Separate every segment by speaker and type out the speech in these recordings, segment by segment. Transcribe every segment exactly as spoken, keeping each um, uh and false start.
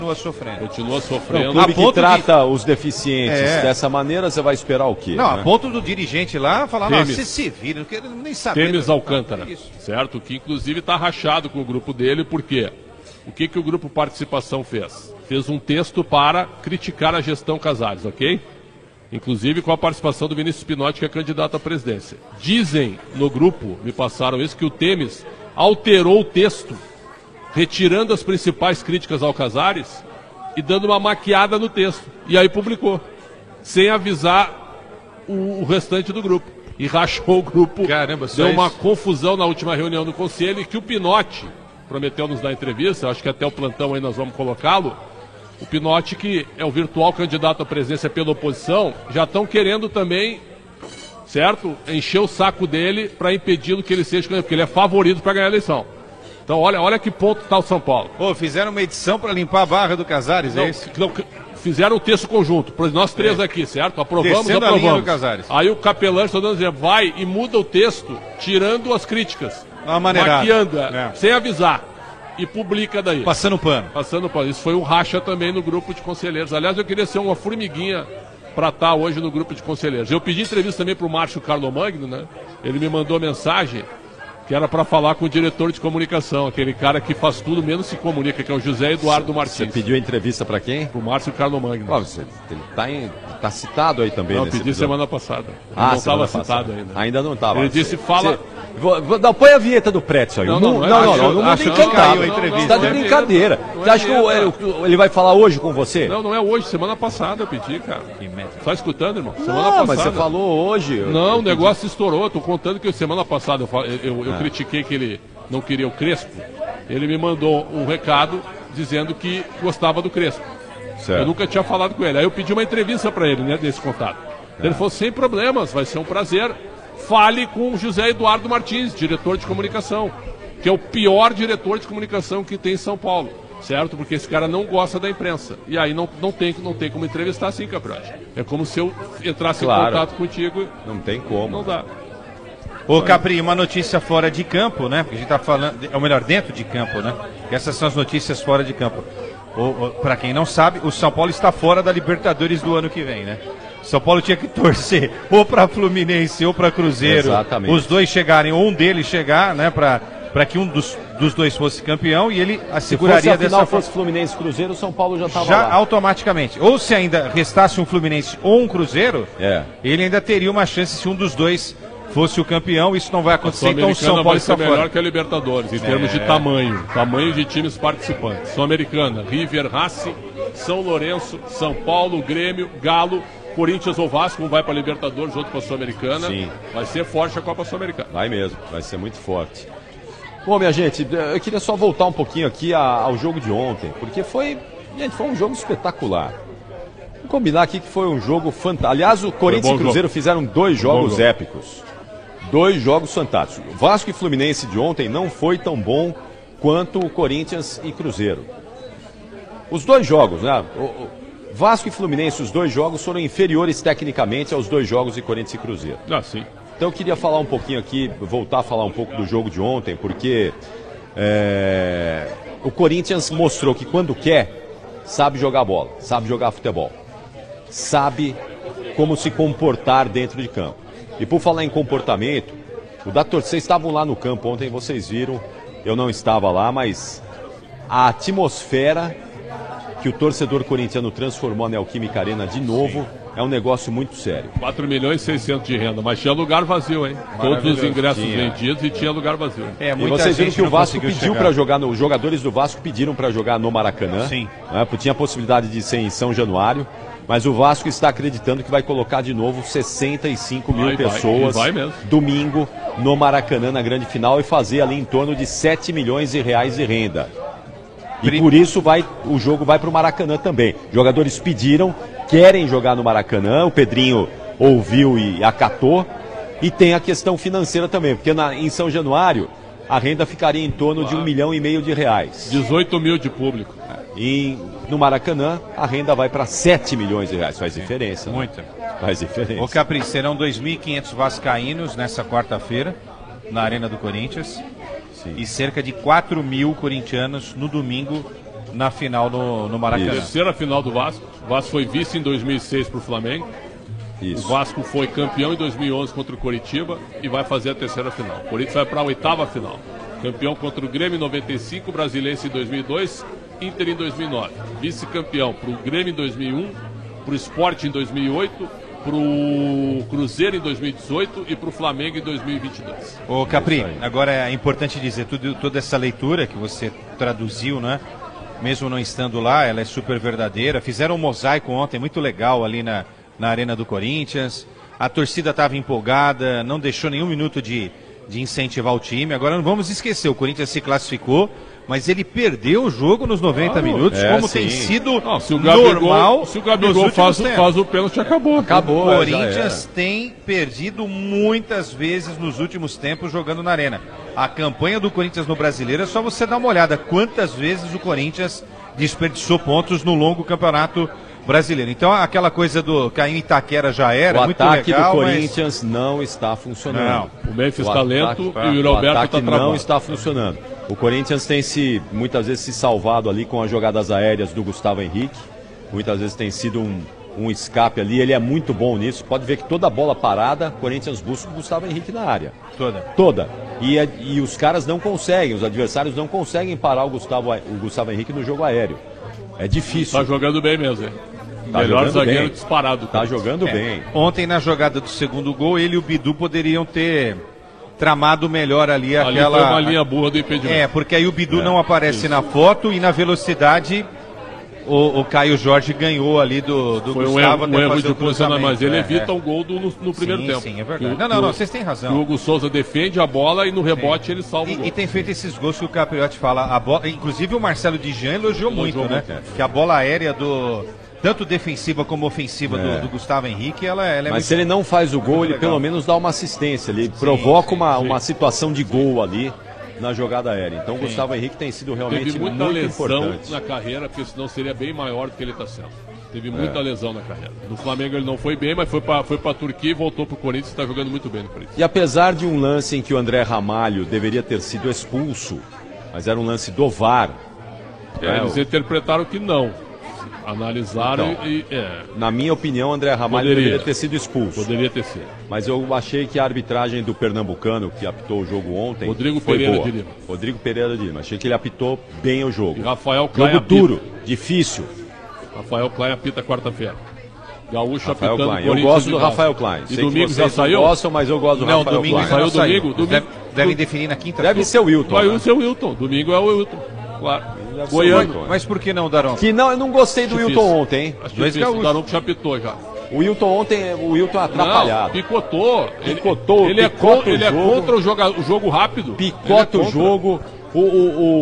Speaker 1: Continua sofrendo.
Speaker 2: Continua sofrendo.
Speaker 3: O clube que trata
Speaker 1: de...
Speaker 3: os deficientes é. dessa maneira, você vai esperar o quê?
Speaker 1: Não,
Speaker 3: né?
Speaker 1: a ponto do dirigente lá falar,
Speaker 2: Temes,
Speaker 1: não, você se vira, não quero nem saber.
Speaker 2: Temes Alcântara, certo? Que inclusive está rachado com o grupo dele, por quê? O que, que o Grupo Participação fez? Fez um texto para criticar a gestão Casares, ok? Inclusive com a participação do Vinícius Pinotti, que é candidato à presidência. Dizem no grupo, me passaram isso, que o Temes alterou o texto, retirando as principais críticas ao Casares e dando uma maquiada no texto. E aí publicou, sem avisar o, o restante do grupo. E rachou o grupo.
Speaker 1: Caramba,
Speaker 2: deu uma
Speaker 1: isso.
Speaker 2: confusão na última reunião do conselho e que o Pinotti prometeu nos dar entrevista, acho que até o plantão aí nós vamos colocá-lo. O Pinotti, que é o virtual candidato à presidência pela oposição, já estão querendo também, certo? Encher o saco dele para impedi-lo que ele seja candidato, porque ele é favorito para ganhar a eleição. Então olha, olha que ponto está o São Paulo.
Speaker 1: Pô, fizeram uma edição para limpar a barra do Casares,
Speaker 2: não,
Speaker 1: é isso?
Speaker 2: Não, fizeram o texto conjunto, para nós três é. aqui, certo? Aprovamos,
Speaker 1: Descendo
Speaker 2: aprovamos.
Speaker 1: A linha do Casares.
Speaker 2: Aí o capelão está dando dizer, vai e muda o texto, tirando as críticas.
Speaker 1: Uma maneirada.
Speaker 2: Maquiando,
Speaker 1: é.
Speaker 2: sem avisar. E publica daí.
Speaker 1: Passando pano.
Speaker 2: Passando pano. Isso foi um racha também no grupo de conselheiros. Aliás, eu queria ser uma formiguinha para estar hoje no grupo de conselheiros. Eu pedi entrevista também para o Márcio Carlomagno, né? Ele me mandou mensagem que era para falar com o diretor de comunicação, aquele cara que faz tudo menos se comunica, que é o José Eduardo Martins.
Speaker 3: Você pediu a entrevista para quem?
Speaker 2: Para o Márcio Carlomagno.
Speaker 3: Claro, você, ele está tá citado aí também.
Speaker 2: Não,
Speaker 3: nesse
Speaker 2: pedi
Speaker 3: episódio.
Speaker 2: semana passada. Ele
Speaker 3: ah,
Speaker 2: não estava citado ainda.
Speaker 3: Ainda não estava.
Speaker 2: Ele disse, fala...
Speaker 3: Você... Vou, vou, não, põe a vinheta do Pretzel aí.
Speaker 2: Não,
Speaker 3: não,
Speaker 2: não,
Speaker 3: não,
Speaker 2: não,
Speaker 3: não, não, não,
Speaker 1: acho
Speaker 3: não,
Speaker 1: que caiu a
Speaker 3: não,
Speaker 1: entrevista.
Speaker 3: Você tá de brincadeira. Você acha que o, ele vai falar hoje com você?
Speaker 2: Não, não é hoje, semana passada eu pedi, cara. Tá escutando, irmão? Semana
Speaker 3: não,
Speaker 2: passada.
Speaker 3: mas você falou hoje.
Speaker 2: Não, o negócio estourou. Tô contando que semana passada eu, eu, eu ah. critiquei que ele não queria o Crespo. Ele me mandou um recado dizendo que gostava do Crespo. Certo. Eu nunca tinha falado com ele. Aí eu pedi uma entrevista para ele, né, desse contato. Ah. Ele falou, sem problemas, vai ser um prazer. Fale com o José Eduardo Martins, diretor de comunicação, que é o pior diretor de comunicação que tem em São Paulo, certo? Porque esse cara não gosta da imprensa. E aí não, não, tem, não tem como entrevistar assim, Capriotti. É como se eu entrasse claro. em contato contigo.
Speaker 3: Não tem como.
Speaker 2: Não dá.
Speaker 1: Ô Capri, uma notícia fora de campo, né? Porque a gente tá falando, ou melhor, dentro de campo, né? Essas são as notícias fora de campo. Para quem não sabe, o São Paulo está fora da Libertadores do ano que vem, né? São Paulo tinha que torcer ou para Fluminense ou para Cruzeiro. Exatamente. Os dois chegarem, ou um deles chegar, né? Para que um dos, dos dois fosse campeão e ele asseguraria
Speaker 3: dessa forma. Se
Speaker 1: final
Speaker 3: fosse Fluminense Cruzeiro, o São Paulo já estava
Speaker 1: já
Speaker 3: lá.
Speaker 1: Automaticamente. Ou se ainda restasse um Fluminense ou um Cruzeiro, é. ele ainda teria uma chance se um dos dois fosse o campeão. Isso não vai acontecer, então o São Paulo
Speaker 2: vai
Speaker 1: está
Speaker 2: ser melhor
Speaker 1: fora.
Speaker 2: que a Libertadores, em é. termos de tamanho. Tamanho de times participantes. Sul-Americana, River, Racing, São Lourenço, São Paulo, Grêmio, Galo, Corinthians ou Vasco, um vai para a Libertadores, outro para a Sul-Americana. Vai ser forte a Copa Sul-Americana.
Speaker 3: Vai mesmo, vai ser muito forte. Bom, minha gente, eu queria só voltar um pouquinho aqui ao jogo de ontem, porque foi, gente, foi um jogo espetacular. Vamos combinar aqui que foi um jogo fantástico. Aliás, o Corinthians e Cruzeiro jogo. fizeram dois jogos épicos. Dois jogos fantásticos. Vasco e Fluminense de ontem não foi tão bom quanto o Corinthians e Cruzeiro. Os dois jogos, né? O, o Vasco e Fluminense, os dois jogos foram inferiores tecnicamente aos dois jogos de Corinthians e Cruzeiro.
Speaker 2: Ah, sim.
Speaker 3: Então eu queria falar um pouquinho aqui, voltar a falar um pouco do jogo de ontem, porque é, o Corinthians mostrou que quando quer, sabe jogar bola, sabe jogar futebol, sabe como se comportar dentro de campo. E por falar em comportamento, o da torcida, vocês estavam lá no campo ontem, vocês viram, eu não estava lá, mas a atmosfera que o torcedor corintiano transformou a Neoquímica Arena de novo, sim, é um negócio muito sério.
Speaker 2: quatro milhões e seiscentos de renda, mas tinha lugar vazio, hein? Todos os ingressos tinha. vendidos e tinha lugar vazio.
Speaker 3: É, muita e vocês viram que o Vasco pediu para jogar, no, os jogadores do Vasco pediram para jogar no Maracanã. Sim. Né, tinha a possibilidade de ser em São Januário, mas o Vasco está acreditando que vai colocar de novo sessenta e cinco mil vai, pessoas
Speaker 2: vai, vai
Speaker 3: domingo no Maracanã na grande final e fazer ali em torno de sete milhões de reais de renda. E por isso vai, o jogo vai para o Maracanã também. Jogadores pediram, querem jogar no Maracanã, o Pedrinho ouviu e acatou. E tem a questão financeira também, porque na, em São Januário a renda ficaria em torno claro. de um milhão e meio de reais.
Speaker 2: dezoito mil de público.
Speaker 3: E no Maracanã a renda vai para sete milhões de reais. Faz diferença. Né?
Speaker 1: Muita.
Speaker 3: Faz diferença.
Speaker 1: Ô Capri, serão dois mil e quinhentos vascaínos nessa quarta-feira na Arena do Corinthians. Sim. E cerca de quatro mil corintianos no domingo na final no, no Maracanã.
Speaker 2: Terceira final do Vasco. O Vasco foi vice em dois mil e seis para o Flamengo. Isso. O Vasco foi campeão em dois mil e onze contra o Coritiba e vai fazer a terceira final. O Corinthians vai para a oitava final. Campeão contra o Grêmio em noventa e cinco, Brasilense em dois mil e dois, Inter em dois mil e nove. Vice-campeão para o Grêmio em dois mil e um, para o Sport em dois mil e oito, para o Cruzeiro em dois mil e dezoito e para o Flamengo em dois mil e vinte e dois.
Speaker 1: Ô Capri, agora é importante dizer, tudo, toda essa leitura que você traduziu, né? Mesmo não estando lá, ela é super verdadeira. Fizeram um mosaico ontem muito legal ali na, na Arena do Corinthians. A torcida estava empolgada, não deixou nenhum minuto de, de incentivar o time. Agora não vamos esquecer, o Corinthians se classificou, mas ele perdeu o jogo nos noventa
Speaker 2: claro,
Speaker 1: minutos,
Speaker 3: é,
Speaker 1: como
Speaker 3: sim.
Speaker 1: tem sido
Speaker 2: não, se o Gabigol,
Speaker 1: normal.
Speaker 2: Se o Gabigol faz, faz o pênalti, acabou.
Speaker 3: Acabou.
Speaker 1: O Corinthians tem perdido muitas vezes nos últimos tempos jogando na Arena. A campanha do Corinthians no Brasileiro é só você dar uma olhada quantas vezes o Corinthians desperdiçou pontos no longo campeonato brasileiro. Então aquela coisa do cair em Itaquera já era,
Speaker 3: o
Speaker 1: muito
Speaker 3: ataque
Speaker 1: legal,
Speaker 3: do Corinthians
Speaker 1: mas...
Speaker 3: não está funcionando.
Speaker 2: Não. O Memphis está lento
Speaker 3: ataque,
Speaker 2: e o Roberto está
Speaker 3: travando. Não está funcionando. O Corinthians tem se muitas vezes se salvado ali com as jogadas aéreas do Gustavo Henrique. Muitas vezes tem sido um, um escape ali. Ele é muito bom nisso. Pode ver que toda bola parada, o Corinthians busca o Gustavo Henrique na área.
Speaker 1: Toda.
Speaker 3: Toda. E, e os caras não conseguem, os adversários não conseguem parar o Gustavo, o Gustavo Henrique no jogo aéreo. É difícil.
Speaker 2: Está jogando bem mesmo, hein?
Speaker 3: Tá
Speaker 2: Melhor zagueiro
Speaker 3: bem.
Speaker 2: disparado.
Speaker 3: Tá jogando
Speaker 1: É,
Speaker 3: bem.
Speaker 1: Ontem na jogada do segundo gol, ele e o Bidu poderiam ter tramado melhor ali,
Speaker 2: Ali
Speaker 1: aquela...
Speaker 2: foi uma linha boa do impedimento.
Speaker 1: É, porque aí o Bidu
Speaker 3: É,
Speaker 1: não aparece
Speaker 2: isso.
Speaker 1: na foto e na velocidade o, o Caio Jorge ganhou ali do, do
Speaker 2: Foi um
Speaker 1: Gustavo
Speaker 2: erro, um
Speaker 1: até
Speaker 2: erro
Speaker 1: fazer
Speaker 2: de
Speaker 1: o
Speaker 2: posicionamento, mas ele
Speaker 1: é,
Speaker 2: evita
Speaker 1: é.
Speaker 2: um gol do, no, no primeiro
Speaker 1: sim,
Speaker 2: tempo.
Speaker 1: Sim, é verdade.
Speaker 2: Que
Speaker 1: não,
Speaker 2: o-
Speaker 1: não,
Speaker 2: que
Speaker 1: não,
Speaker 2: o-
Speaker 1: vocês têm
Speaker 2: que
Speaker 1: razão.
Speaker 2: O Hugo Souza defende a bola e no rebote ele salva o gol.
Speaker 1: E, e tem feito esses gols que o Capriotti fala, a bola, inclusive o Marcelo Dijan elogiou,
Speaker 2: Elogiou
Speaker 1: muito,
Speaker 2: muito,
Speaker 1: né?
Speaker 2: é.
Speaker 1: Que a bola aérea do... Tanto defensiva como ofensiva
Speaker 3: É.
Speaker 1: do, do Gustavo Henrique, ela, ela é
Speaker 3: Mas
Speaker 1: muito...
Speaker 3: se ele não faz o gol,
Speaker 1: muito
Speaker 3: ele
Speaker 1: legal.
Speaker 3: pelo menos dá uma assistência. Ele provoca
Speaker 1: sim,
Speaker 3: uma,
Speaker 2: sim.
Speaker 3: uma situação de gol ali na jogada aérea. Então o Gustavo Henrique tem sido realmente
Speaker 2: Teve muita
Speaker 3: muito
Speaker 2: lesão
Speaker 3: importante.
Speaker 2: na carreira, porque senão seria bem maior do que ele está sendo. Teve muita lesão na carreira. No Flamengo ele não foi bem, mas foi para foi a Turquia e voltou para o Corinthians e está jogando muito bem no Corinthians.
Speaker 3: E apesar de um lance em que o André Ramalho deveria ter sido expulso, mas era um lance do V A R.
Speaker 2: É,
Speaker 3: né,
Speaker 2: eles
Speaker 3: o-
Speaker 2: interpretaram que não. Analisaram
Speaker 3: Então.
Speaker 2: e. É,
Speaker 3: Na minha opinião, o André Ramalho
Speaker 2: Poderia.
Speaker 3: deveria ter sido expulso.
Speaker 2: poderia ter sido.
Speaker 3: Mas eu achei que a arbitragem do pernambucano, que apitou o jogo ontem,
Speaker 2: Rodrigo
Speaker 3: foi
Speaker 2: Pereira
Speaker 3: boa.
Speaker 2: de Lima.
Speaker 3: Rodrigo Pereira de Lima. Achei que ele apitou bem o jogo.
Speaker 2: E Rafael Klein
Speaker 3: Jogo
Speaker 2: apita.
Speaker 3: duro, difícil.
Speaker 2: Rafael Klein apita quarta-feira. Gaúcho
Speaker 3: Rafael
Speaker 2: apitando
Speaker 3: Klein. Eu
Speaker 2: Corinthians
Speaker 3: gosto
Speaker 2: e
Speaker 3: do
Speaker 2: Vasco.
Speaker 3: Rafael Klein.
Speaker 2: E
Speaker 3: Sei que
Speaker 2: domingo
Speaker 3: vocês
Speaker 2: já
Speaker 3: não
Speaker 2: saiu?
Speaker 3: gostam, mas eu gosto do
Speaker 1: Não,
Speaker 3: Rafael
Speaker 1: domingo
Speaker 3: Klein.
Speaker 2: saiu
Speaker 1: ainda não
Speaker 2: domingo,
Speaker 1: saiu.
Speaker 2: domingo.
Speaker 1: Deve- Devem definir na quinta-feira.
Speaker 3: Deve ser o Wilton.
Speaker 2: Vai
Speaker 3: né?
Speaker 2: o seu Wilton. Domingo é o Wilton. Claro.
Speaker 3: Deve ser o
Speaker 2: Goiano.
Speaker 3: Wilton.
Speaker 1: Mas por que não, Daron?
Speaker 3: Que não, eu não gostei do
Speaker 2: Difícil.
Speaker 3: Wilton ontem, hein?
Speaker 2: Acho
Speaker 1: Dois
Speaker 2: difícil.
Speaker 1: gaúchos.
Speaker 2: O Daronco já apitou já.
Speaker 3: O Wilton ontem, o Wilton é atrapalhado.
Speaker 2: Não, picotou. Ele,
Speaker 3: Picotou,
Speaker 2: ele, é,
Speaker 3: picota
Speaker 2: co-
Speaker 3: o
Speaker 2: ele é
Speaker 3: jogo.
Speaker 2: contra o, joga, o jogo rápido.
Speaker 3: Picota
Speaker 2: Ele
Speaker 3: o
Speaker 2: é contra.
Speaker 3: jogo. O, o,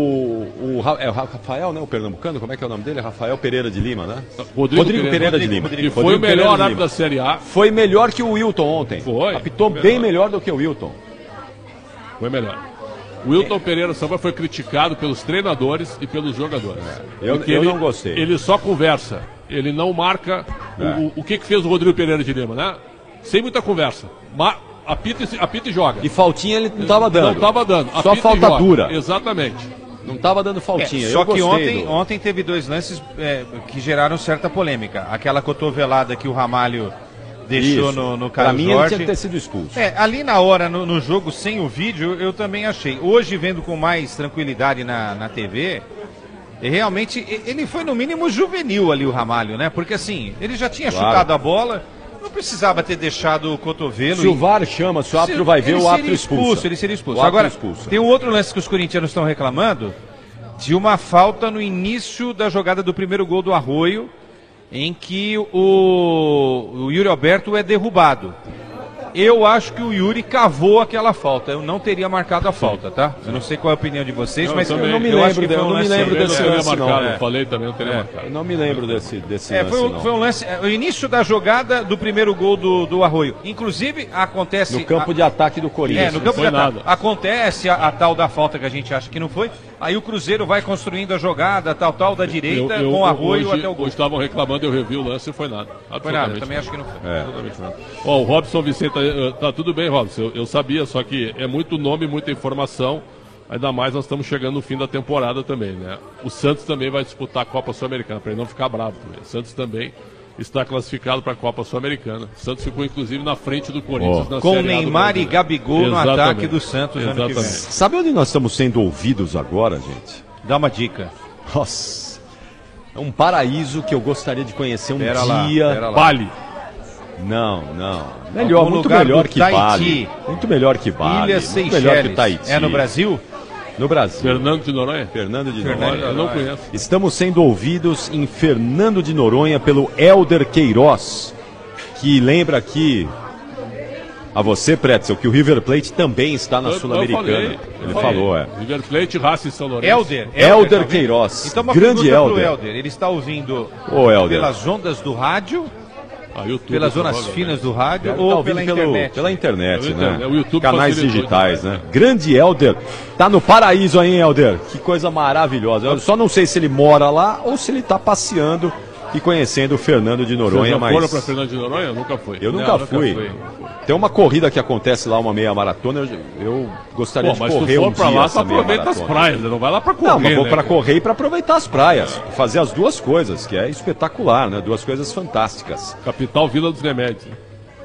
Speaker 3: o, o, Ra- é o Rafael, né? O pernambucano, como é que é o nome dele? Rafael Pereira de Lima, né?
Speaker 2: Rodrigo,
Speaker 3: Pereira, de Lima.
Speaker 2: Que foi
Speaker 3: Rodrigo
Speaker 2: o melhor
Speaker 3: Pereira de
Speaker 2: árbitro
Speaker 3: Lima.
Speaker 2: da Série A.
Speaker 3: Foi melhor que o Wilton ontem.
Speaker 2: Foi.
Speaker 3: Apitou
Speaker 2: Foi
Speaker 3: bem
Speaker 2: melhor.
Speaker 3: melhor do que o Wilton.
Speaker 2: Foi melhor. O Wilton Pereira Samba foi criticado pelos treinadores e pelos jogadores.
Speaker 3: Eu-
Speaker 2: Porque
Speaker 3: eu
Speaker 2: ele,
Speaker 3: não gostei.
Speaker 2: Ele só conversa. Ele não marca o-
Speaker 3: É.
Speaker 2: o, o que, que fez o Rodrigo Pereira de Lima, né? Sem muita conversa. Ma, apita, e- apita e joga.
Speaker 3: E faltinha ele não estava dando.
Speaker 2: Não estava dando.
Speaker 3: Só
Speaker 2: Apita e
Speaker 3: falta
Speaker 2: joga.
Speaker 3: dura.
Speaker 2: Exatamente.
Speaker 3: Não estava dando
Speaker 1: É,
Speaker 3: faltinha.
Speaker 1: só
Speaker 3: Eu
Speaker 1: que
Speaker 3: gostei
Speaker 1: ontem,
Speaker 3: do-
Speaker 1: ontem teve dois lances é, que geraram certa polêmica. Aquela cotovelada que o Ramalho deixou
Speaker 3: Isso.
Speaker 1: no, no
Speaker 3: Pra
Speaker 1: Caio
Speaker 3: mim ele
Speaker 1: Jorge.
Speaker 3: tinha que ter sido expulso.
Speaker 1: É, ali na hora, no, no jogo, sem o vídeo, eu também achei. Hoje, vendo com mais tranquilidade na, na T V, e realmente, e- ele foi no mínimo juvenil ali, o Ramalho, né? Porque assim, ele já tinha
Speaker 3: Claro.
Speaker 1: chutado a bola, não precisava ter deixado o cotovelo.
Speaker 3: Se o
Speaker 1: e-
Speaker 3: V A R chama, se o árbitro
Speaker 1: Se-
Speaker 3: vai ver,
Speaker 1: ele
Speaker 3: o árbitro
Speaker 1: seria
Speaker 3: expulsa.
Speaker 1: expulso. Ele seria expulso.
Speaker 3: O árbitro
Speaker 1: Agora,
Speaker 3: expulsa.
Speaker 1: tem um outro lance que os corintianos estão reclamando, de uma falta no início da jogada do primeiro gol do Arroio, em que o, o Yuri Alberto é derrubado. Eu acho que o Yuri cavou aquela falta. Eu não teria marcado a falta, tá? Eu não sei qual é a opinião de vocês,
Speaker 2: Eu
Speaker 1: mas
Speaker 2: também.
Speaker 1: eu
Speaker 2: não
Speaker 3: me
Speaker 1: eu
Speaker 3: lembro
Speaker 1: acho que
Speaker 3: de-
Speaker 1: foi
Speaker 3: eu
Speaker 1: um
Speaker 3: não me
Speaker 1: lance-
Speaker 3: lembro
Speaker 2: Eu não
Speaker 3: desse
Speaker 2: teria
Speaker 3: lance, não.
Speaker 2: marcado.
Speaker 1: É.
Speaker 2: Eu falei também, eu teria
Speaker 1: É.
Speaker 2: marcado.
Speaker 3: Eu não me lembro desse, desse
Speaker 1: É,
Speaker 3: lance,
Speaker 1: foi, um,
Speaker 3: não.
Speaker 1: foi um lance, é, o início da jogada do primeiro gol do, do Arroio. Inclusive, acontece...
Speaker 3: No campo
Speaker 1: a-
Speaker 3: de ataque do Corinthians.
Speaker 1: É, no campo
Speaker 2: foi
Speaker 1: de ataque.
Speaker 2: nada.
Speaker 1: Acontece a, a tal da falta que a gente acha que não foi. Aí o Cruzeiro vai construindo a jogada, tal, tal, da direita,
Speaker 2: Eu- eu-
Speaker 1: com o Arroio
Speaker 2: hoje,
Speaker 1: até o gol.
Speaker 2: Hoje estavam reclamando, eu revi o lance e foi nada.
Speaker 1: Foi nada, eu
Speaker 2: Absolutamente
Speaker 1: também
Speaker 2: nada.
Speaker 1: acho que não foi.
Speaker 3: É.
Speaker 2: Absolutamente nada. Ó, o Robson Vicente, eh, tá tudo bem, Robson, eu, eu sabia, só que é muito nome, muita informação. Ainda mais nós estamos chegando no fim da temporada também, né? O Santos também vai disputar a Copa Sul-Americana, para ele não ficar bravo também. O Santos também está classificado para a Copa Sul-Americana. O Santos ficou, inclusive, na frente do Corinthians
Speaker 1: oh.
Speaker 2: na
Speaker 1: Com
Speaker 2: Série
Speaker 1: Neymar e Gabigol
Speaker 2: Exatamente.
Speaker 1: no ataque do Santos ano que vem.
Speaker 3: Sabe onde nós estamos sendo ouvidos agora, gente?
Speaker 1: Dá uma dica.
Speaker 3: Nossa, é um paraíso que eu gostaria de conhecer um
Speaker 1: pera
Speaker 3: dia.
Speaker 1: Lá, pera lá.
Speaker 2: Bali.
Speaker 3: Não, não. Melhor,
Speaker 1: Algum
Speaker 3: muito
Speaker 1: lugar
Speaker 3: melhor
Speaker 1: do
Speaker 3: que
Speaker 1: Tahiti.
Speaker 3: Bali. Muito melhor que Bali.
Speaker 1: Ilhas
Speaker 3: muito melhor que
Speaker 1: Seychelles.
Speaker 3: Tahiti.
Speaker 1: É no Brasil?
Speaker 3: No Brasil.
Speaker 2: Fernando de Noronha?
Speaker 3: Fernando de
Speaker 1: Fernando
Speaker 3: Noronha.
Speaker 2: Eu não conheço.
Speaker 3: Estamos sendo ouvidos em Fernando de Noronha pelo Hélder Queiroz, que lembra aqui a você, Pretzel, que o River Plate também está na Sul-Americana. Ele
Speaker 2: falei.
Speaker 3: falou, é.
Speaker 2: River Plate, Racing São Lourenço.
Speaker 1: Hélder.
Speaker 3: Hélder
Speaker 1: tá
Speaker 3: Queiroz.
Speaker 1: Então uma
Speaker 3: grande
Speaker 1: pergunta pro
Speaker 3: Hélder.
Speaker 1: Hélder. Ele está ouvindo
Speaker 3: Ô, Hélder.
Speaker 1: pelas ondas do rádio,
Speaker 2: Ah, YouTube,
Speaker 1: pelas zonas
Speaker 2: provavelmente.
Speaker 1: finas do rádio
Speaker 3: Ele
Speaker 1: ou
Speaker 3: tá ouvindo
Speaker 1: pela
Speaker 3: pelo-
Speaker 1: internet?
Speaker 3: Pela internet,
Speaker 2: Pela
Speaker 3: né?
Speaker 2: internet. O YouTube
Speaker 3: Canais
Speaker 2: facilitou
Speaker 3: digitais,
Speaker 2: demais,
Speaker 3: né? Grande Hélder. Tá no paraíso aí, hein, Hélder? Que coisa maravilhosa. Eu só não sei se ele mora lá ou se ele tá passeando e conhecendo o Fernando de
Speaker 2: Vocês
Speaker 3: Noronha,
Speaker 2: já
Speaker 3: mas...
Speaker 2: foram para Fernando de Noronha? Eu nunca fui.
Speaker 3: Eu
Speaker 2: Não,
Speaker 3: nunca fui.
Speaker 2: fui.
Speaker 3: Tem uma corrida que acontece lá, uma meia maratona, eu, eu gostaria
Speaker 2: Pô,
Speaker 3: de
Speaker 2: mas se
Speaker 3: correr
Speaker 2: tu for
Speaker 3: um
Speaker 2: pra
Speaker 3: dia
Speaker 2: lá, tu
Speaker 3: essa meia
Speaker 2: aproveita as
Speaker 3: maratona.
Speaker 2: praias, né? Não vai lá pra correr,
Speaker 3: Não, mas vou
Speaker 2: né,
Speaker 3: para
Speaker 2: cara?
Speaker 3: correr e para aproveitar as praias. Fazer as duas coisas, que é espetacular, né? Duas coisas fantásticas.
Speaker 2: Capital Vila dos Remédios. né?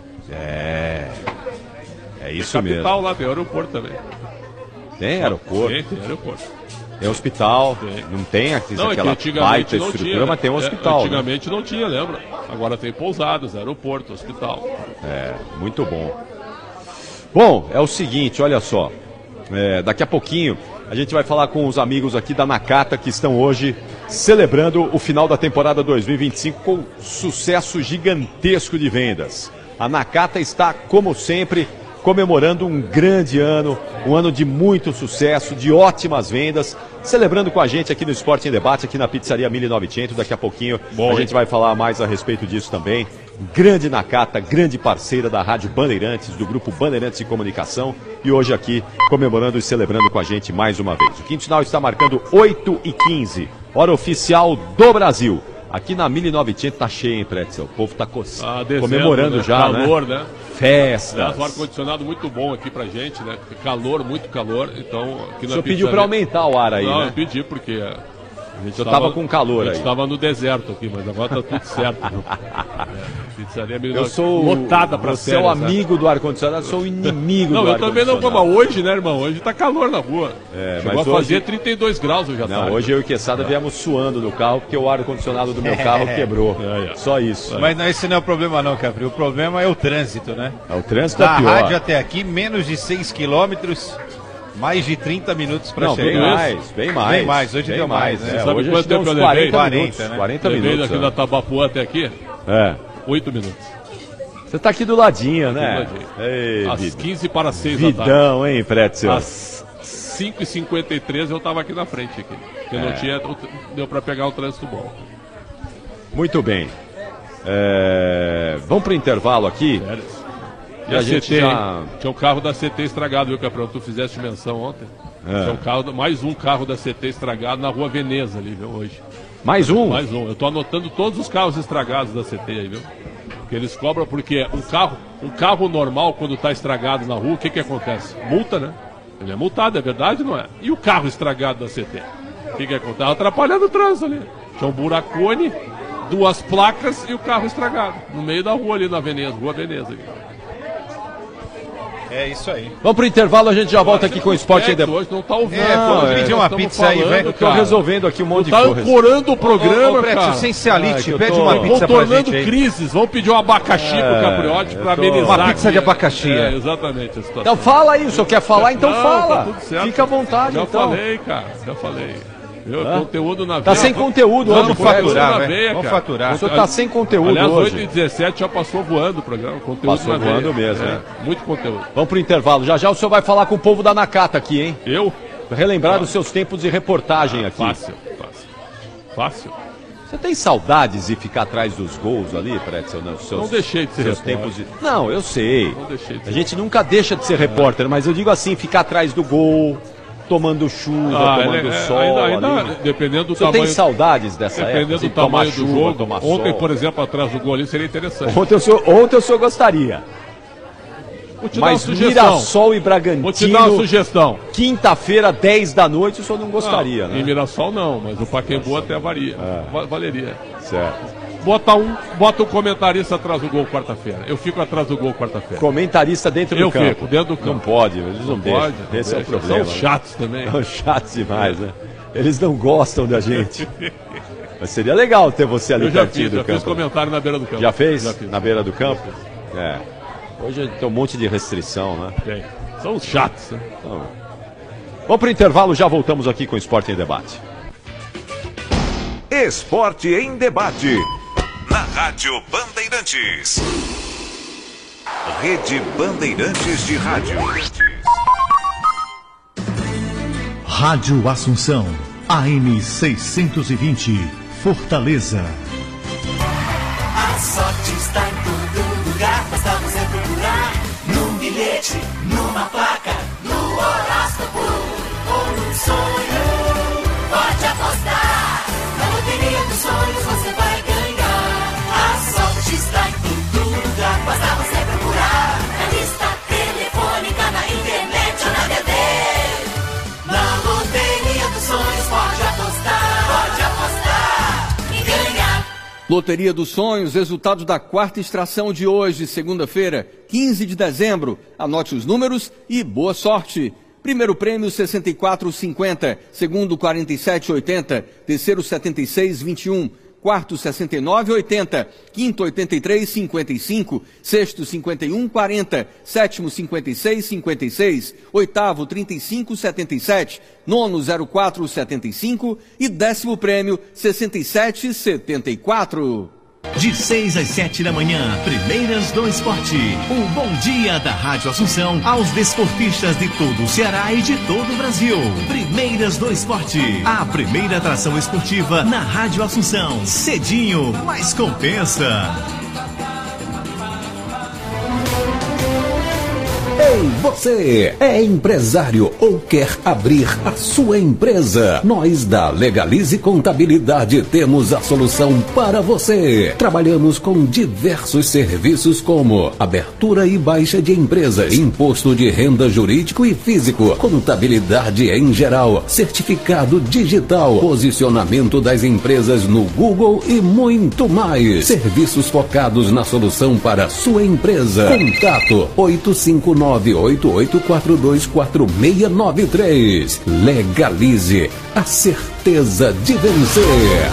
Speaker 3: É. É isso mesmo.
Speaker 2: Capital lá, tem aeroporto também.
Speaker 3: Tem aeroporto,
Speaker 2: Tem, tem aeroporto.
Speaker 3: tem hospital,
Speaker 2: Tem.
Speaker 3: não tem aqui,
Speaker 2: Não, é que
Speaker 3: aquela
Speaker 2: antigamente
Speaker 3: baita
Speaker 2: não
Speaker 3: estrutura,
Speaker 2: tinha,
Speaker 3: mas tem um
Speaker 2: né?
Speaker 3: hospital.
Speaker 2: É,
Speaker 3: né?
Speaker 2: antigamente não tinha, lembra? Agora tem pousadas, aeroporto, hospital.
Speaker 3: É, muito bom. Bom, é o seguinte, olha só. É, daqui a pouquinho a gente vai falar com os amigos aqui da Nakata que estão hoje celebrando o final da temporada dois mil e vinte e cinco com sucesso gigantesco de vendas. A Nakata está, como sempre, comemorando um grande ano, um ano de muito sucesso, de ótimas vendas, celebrando com a gente aqui no Esporte em Debate, aqui na Pizzaria mil e novecentos. Daqui a pouquinho
Speaker 2: Bom,
Speaker 3: a
Speaker 2: hein?
Speaker 3: gente vai falar mais a respeito disso também. Grande Nakata, grande parceira da Rádio Bandeirantes, do Grupo Bandeirantes de Comunicação, e hoje aqui comemorando e celebrando com a gente mais uma vez. O quinto sinal está marcando oito e quinze, hora oficial do Brasil. Aqui na mil e novecentos tá cheio, hein, Pretzel? O povo tá co-
Speaker 2: Ah, dezembro,
Speaker 3: comemorando
Speaker 2: né?
Speaker 3: já,
Speaker 2: Calor,
Speaker 3: né?
Speaker 2: né?
Speaker 3: Festas.
Speaker 2: Aliás, o ar-condicionado muito bom aqui pra gente, né? Calor, muito calor. Então, aqui
Speaker 3: O
Speaker 2: na
Speaker 3: senhor pediu
Speaker 2: pizzaria-
Speaker 3: para aumentar o ar aí,
Speaker 2: Não,
Speaker 3: né?
Speaker 2: eu pedi porque a gente
Speaker 3: senhor tava com calor
Speaker 2: A gente
Speaker 3: aí.
Speaker 2: estava no deserto aqui, mas agora tá tudo certo. é, pizzaria mil e
Speaker 3: Eu
Speaker 2: novecentos,
Speaker 3: sou
Speaker 2: lotada pra
Speaker 3: você é o
Speaker 2: férias, né?
Speaker 3: amigo do ar-condicionado, eu sou o inimigo
Speaker 2: Não,
Speaker 3: do
Speaker 2: eu também não,
Speaker 3: ar-condicionado.
Speaker 2: mas hoje, né, irmão? Hoje tá calor na rua.
Speaker 3: É,
Speaker 2: Chegou
Speaker 3: mas
Speaker 2: a fazer
Speaker 3: hoje-
Speaker 2: trinta e dois graus hoje à
Speaker 3: Não,
Speaker 2: tarde.
Speaker 3: hoje eu e o Quesada viemos suando do carro porque o ar-condicionado do meu carro quebrou.
Speaker 2: É, é.
Speaker 3: Só isso.
Speaker 1: Mas não, esse não é o problema não, Capri. O problema é o trânsito, né?
Speaker 3: É, o trânsito
Speaker 1: Da
Speaker 3: é pior.
Speaker 1: rádio até aqui, menos de seis quilômetros, mais de trinta minutos para
Speaker 3: Não, bem
Speaker 1: chegar.
Speaker 3: mais, bem mais.
Speaker 1: Bem mais, hoje
Speaker 3: bem
Speaker 1: deu mais, né?
Speaker 3: É,
Speaker 2: Sabe
Speaker 3: hoje
Speaker 2: quanto
Speaker 3: acho que deu
Speaker 2: tempo
Speaker 3: uns
Speaker 2: eu levei?
Speaker 3: quarenta minutos.
Speaker 1: quarenta, né?
Speaker 3: quarenta
Speaker 2: Levei
Speaker 3: minutos.
Speaker 2: daqui
Speaker 3: né?
Speaker 2: da Tabapuã até aqui,
Speaker 3: É.
Speaker 2: oito minutos.
Speaker 3: Você tá aqui do ladinho, né?
Speaker 2: ladinho.
Speaker 3: Ei,
Speaker 2: Às
Speaker 3: vida.
Speaker 2: quinze para seis da tarde.
Speaker 3: Vidão, hein, Pretzel?
Speaker 2: Às cinco e cinquenta e três eu tava aqui na frente, aqui, porque
Speaker 3: É.
Speaker 2: não tinha, deu para pegar um trânsito bom.
Speaker 3: Muito bem. É, Vamos pro intervalo aqui.
Speaker 2: Sério.
Speaker 3: E
Speaker 2: E
Speaker 3: a
Speaker 2: a
Speaker 3: gente
Speaker 2: C T,
Speaker 3: já-
Speaker 2: hein? Tinha um carro da C T estragado, viu, Caprão? Tu fizeste menção ontem.
Speaker 3: É.
Speaker 2: Tinha um carro, mais um carro da C T estragado na rua Veneza ali, viu, hoje.
Speaker 3: Mais um?
Speaker 2: Mais um. Eu tô anotando todos os carros estragados da C T aí, viu? Porque eles cobram, porque um carro, um carro normal, quando tá estragado na rua, o que que acontece? Multa, né? Ele é multado, é verdade ou não é? E o carro estragado da C T? O que que acontece? Tava atrapalhando o trânsito ali. Tinha um buracone, duas placas e o carro estragado. No meio da rua ali na Veneza, rua Veneza. Ali.
Speaker 1: É isso aí.
Speaker 3: Vamos pro intervalo, a gente já volta aqui com o Esporte em Debate.
Speaker 2: Hoje não tá ouvindo.
Speaker 1: É, vamos
Speaker 2: nós
Speaker 1: pedir uma
Speaker 2: estamos
Speaker 1: pizza aí,
Speaker 2: falando,
Speaker 1: velho.
Speaker 3: Eu tô
Speaker 2: cara.
Speaker 3: resolvendo aqui um monte
Speaker 2: Tá
Speaker 3: de coisa.
Speaker 2: ancorando o programa,
Speaker 1: Ô, Preto,
Speaker 2: cara.
Speaker 1: sem ser
Speaker 3: Ah,
Speaker 1: alite,
Speaker 3: que eu
Speaker 1: pede
Speaker 3: tô-
Speaker 1: uma
Speaker 2: Vão
Speaker 1: pizza pra
Speaker 2: tornando
Speaker 1: gente aí.
Speaker 2: crises, vão pedir um abacaxi pro Capriotti pra
Speaker 3: eu tô-
Speaker 2: amenizar.
Speaker 1: Uma pizza
Speaker 2: aqui.
Speaker 1: de abacaxi,
Speaker 2: É,
Speaker 1: é.
Speaker 2: exatamente a situação.
Speaker 3: Então fala aí, o senhor quer falar? Então
Speaker 2: Não,
Speaker 3: fala.
Speaker 2: tá tudo certo.
Speaker 3: Fica à vontade,
Speaker 2: Já
Speaker 3: então.
Speaker 2: falei, cara, já falei. Meu,
Speaker 3: Hã?
Speaker 2: conteúdo na
Speaker 3: Tá
Speaker 2: veia.
Speaker 3: sem conteúdo
Speaker 1: Vamos
Speaker 3: hoje,
Speaker 1: faturar,
Speaker 3: Faturar,
Speaker 2: na
Speaker 1: velho.
Speaker 2: veia,
Speaker 1: Vamos
Speaker 2: cara.
Speaker 1: faturar.
Speaker 3: O senhor tá sem conteúdo
Speaker 2: Aliás,
Speaker 3: hoje.
Speaker 2: oito e dezessete já passou voando o programa. Conteúdo
Speaker 3: Passou
Speaker 2: na veia.
Speaker 3: voando mesmo,
Speaker 2: É,
Speaker 3: né?
Speaker 2: muito conteúdo.
Speaker 3: Vamos pro intervalo. Já já o senhor vai falar com o povo da Nakata aqui, hein?
Speaker 2: Eu?
Speaker 3: Relembrar dos seus tempos de reportagem aqui.
Speaker 2: Fácil, fácil. Fácil.
Speaker 3: Você tem saudades de ficar atrás dos gols ali, Pretzel? Não, seus,
Speaker 2: Não deixei de ser
Speaker 3: seus
Speaker 2: repórter.
Speaker 3: tempos de... Não, eu sei.
Speaker 2: Não deixei de
Speaker 3: A
Speaker 2: ser.
Speaker 3: gente nunca deixa de ser repórter, mas eu digo assim, ficar atrás do gol, tomando chuva,
Speaker 2: Ah,
Speaker 3: tomando
Speaker 2: ele- é,
Speaker 3: sol
Speaker 2: ainda, ainda,
Speaker 3: ali.
Speaker 2: dependendo do
Speaker 3: O senhor
Speaker 2: tamanho.
Speaker 3: tem saudades dessa época?
Speaker 2: Dependendo
Speaker 3: assim,
Speaker 2: do tamanho
Speaker 3: tomar
Speaker 2: do
Speaker 3: chuva,
Speaker 2: jogo.
Speaker 3: tomar
Speaker 2: Ontem,
Speaker 3: sol?
Speaker 2: por exemplo, atrás do gol ali seria interessante.
Speaker 3: Ontem o senhor, ontem o senhor gostaria. Mas Mirassol e Bragantino...
Speaker 2: Vou te dar uma sugestão.
Speaker 3: Quinta-feira, dez da noite, o senhor não gostaria,
Speaker 2: não,
Speaker 3: né?
Speaker 2: Em Mirassol não, mas o Pacaembu até varia, é. valeria.
Speaker 3: Certo.
Speaker 2: Bota um, bota um comentarista atrás do gol quarta-feira. Eu fico atrás do gol quarta-feira.
Speaker 3: Comentarista dentro
Speaker 2: eu
Speaker 3: do campo.
Speaker 2: Eu fico dentro do campo.
Speaker 3: Não pode, eles não, não deixam.
Speaker 2: Pode,
Speaker 3: Esse
Speaker 2: não
Speaker 3: é o problema.
Speaker 2: São chatos também.
Speaker 3: São chatos demais, né? Eles não gostam da gente. Mas seria legal ter você ali pertinho do
Speaker 2: campo. Eu já fiz comentário na beira do campo.
Speaker 3: Já fez?
Speaker 2: Já fiz.
Speaker 3: Na beira do campo? É. Hoje tem um monte de restrição, né?
Speaker 2: Tem. São chatos, né?
Speaker 3: Então, vamos pro intervalo, já voltamos aqui com o Esporte em Debate.
Speaker 4: Esporte em Debate. Na Rádio Bandeirantes. Rede Bandeirantes de Rádio.
Speaker 5: Rádio Assunção, A M seiscentos e vinte, Fortaleza.
Speaker 6: A sorte está em todo lugar, basta você procurar. Num bilhete, numa placa, no horóscopo ou num sonho. Pode apostar, na loteria dos sonhos você vai ganhar. A sorte está em todo lugar, basta você procurar. Na lista telefônica, na internet ou na T V. Na loteria dos sonhos pode apostar, pode apostar e ganhar.
Speaker 7: Loteria dos Sonhos, resultados da quarta extração de hoje, segunda-feira, quinze de dezembro. Anote os números e boa sorte. Primeiro prêmio sessenta e quatro cinquenta, segundo quarenta e sete oitenta, terceiro setenta e seis vinte e um, quarto sessenta e nove oitenta, quinto oitenta e três cinquenta e cinco, sexto cinquenta e um quarenta, sétimo cinquenta e seis cinquenta e seis, oitavo trinta e cinco setenta e sete, nono zero quatro setenta e cinco e décimo prêmio sessenta e sete setenta e quatro.
Speaker 5: De seis às sete da manhã, Primeiras do Esporte. Um bom dia da Rádio Assunção aos desportistas de todo o Ceará e de todo o Brasil. Primeiras do Esporte, a primeira atração esportiva na Rádio Assunção. Cedinho, mas compensa.
Speaker 8: Ei, você é empresário ou quer abrir a sua empresa? Nós da Legalize Contabilidade temos a solução para você. Trabalhamos com diversos serviços como abertura e baixa de empresas, imposto de renda jurídico e físico, contabilidade em geral, certificado digital, posicionamento das empresas no Google e muito mais. Serviços focados na solução para a sua empresa. Contato oito cinco nove oito oito quatro dois quatro seis nove três. Legalize, a certeza de vencer.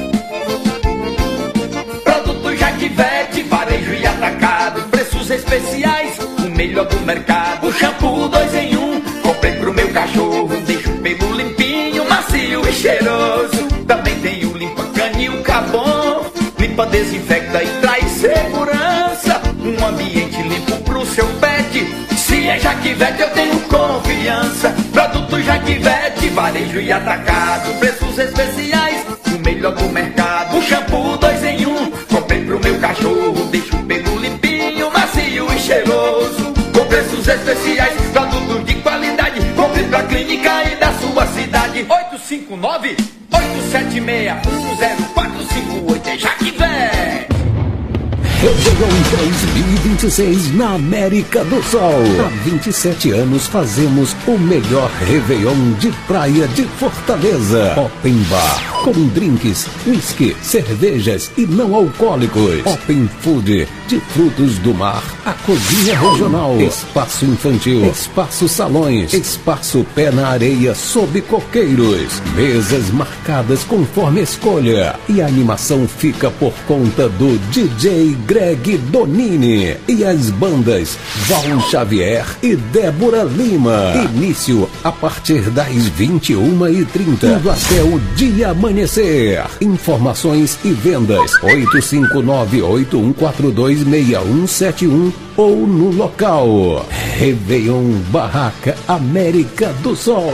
Speaker 6: Produto Jaquivete, varejo e atacado, preços especiais, o melhor do mercado. Shampoo dois em um, comprei pro meu cachorro, deixa o pelo limpinho, macio e cheiroso. Também tem o limpa canil Cabon, limpa, desinfecta e traz segurança. Um ambiente limpo pro seu pet. Se é Jaquivete eu tenho confiança. Produto Jaquivete, varejo e atacado, preços especiais, o melhor do mercado. O shampoo dois em um, comprei pro meu cachorro, deixa o pelo limpinho, macio e cheiroso. Com preços especiais, produtos de qualidade, compre pra clínica e da sua cidade. Oito cinco nove, oito sete seis, um zero quatro cinco oito, é Jaquivete.
Speaker 8: Réveillon dois mil e vinte e seis na América do Sol. Há vinte e sete anos fazemos o melhor Réveillon de praia de Fortaleza. Open Bar, com drinks, whisky, cervejas e não alcoólicos. Open Food, de frutos do mar, a cozinha regional. Espaço infantil, espaço salões, espaço pé na areia sob coqueiros. Mesas marcadas conforme escolha. E a animação fica por conta do D J Greg Donini e as bandas Val Xavier e Débora Lima. Início a partir das vinte e uma e trinta, indo até o dia amanhecer. Informações e vendas oito cinco nove oito um quatro dois seis um sete um ou no local. Réveillon Barraca América do Sol.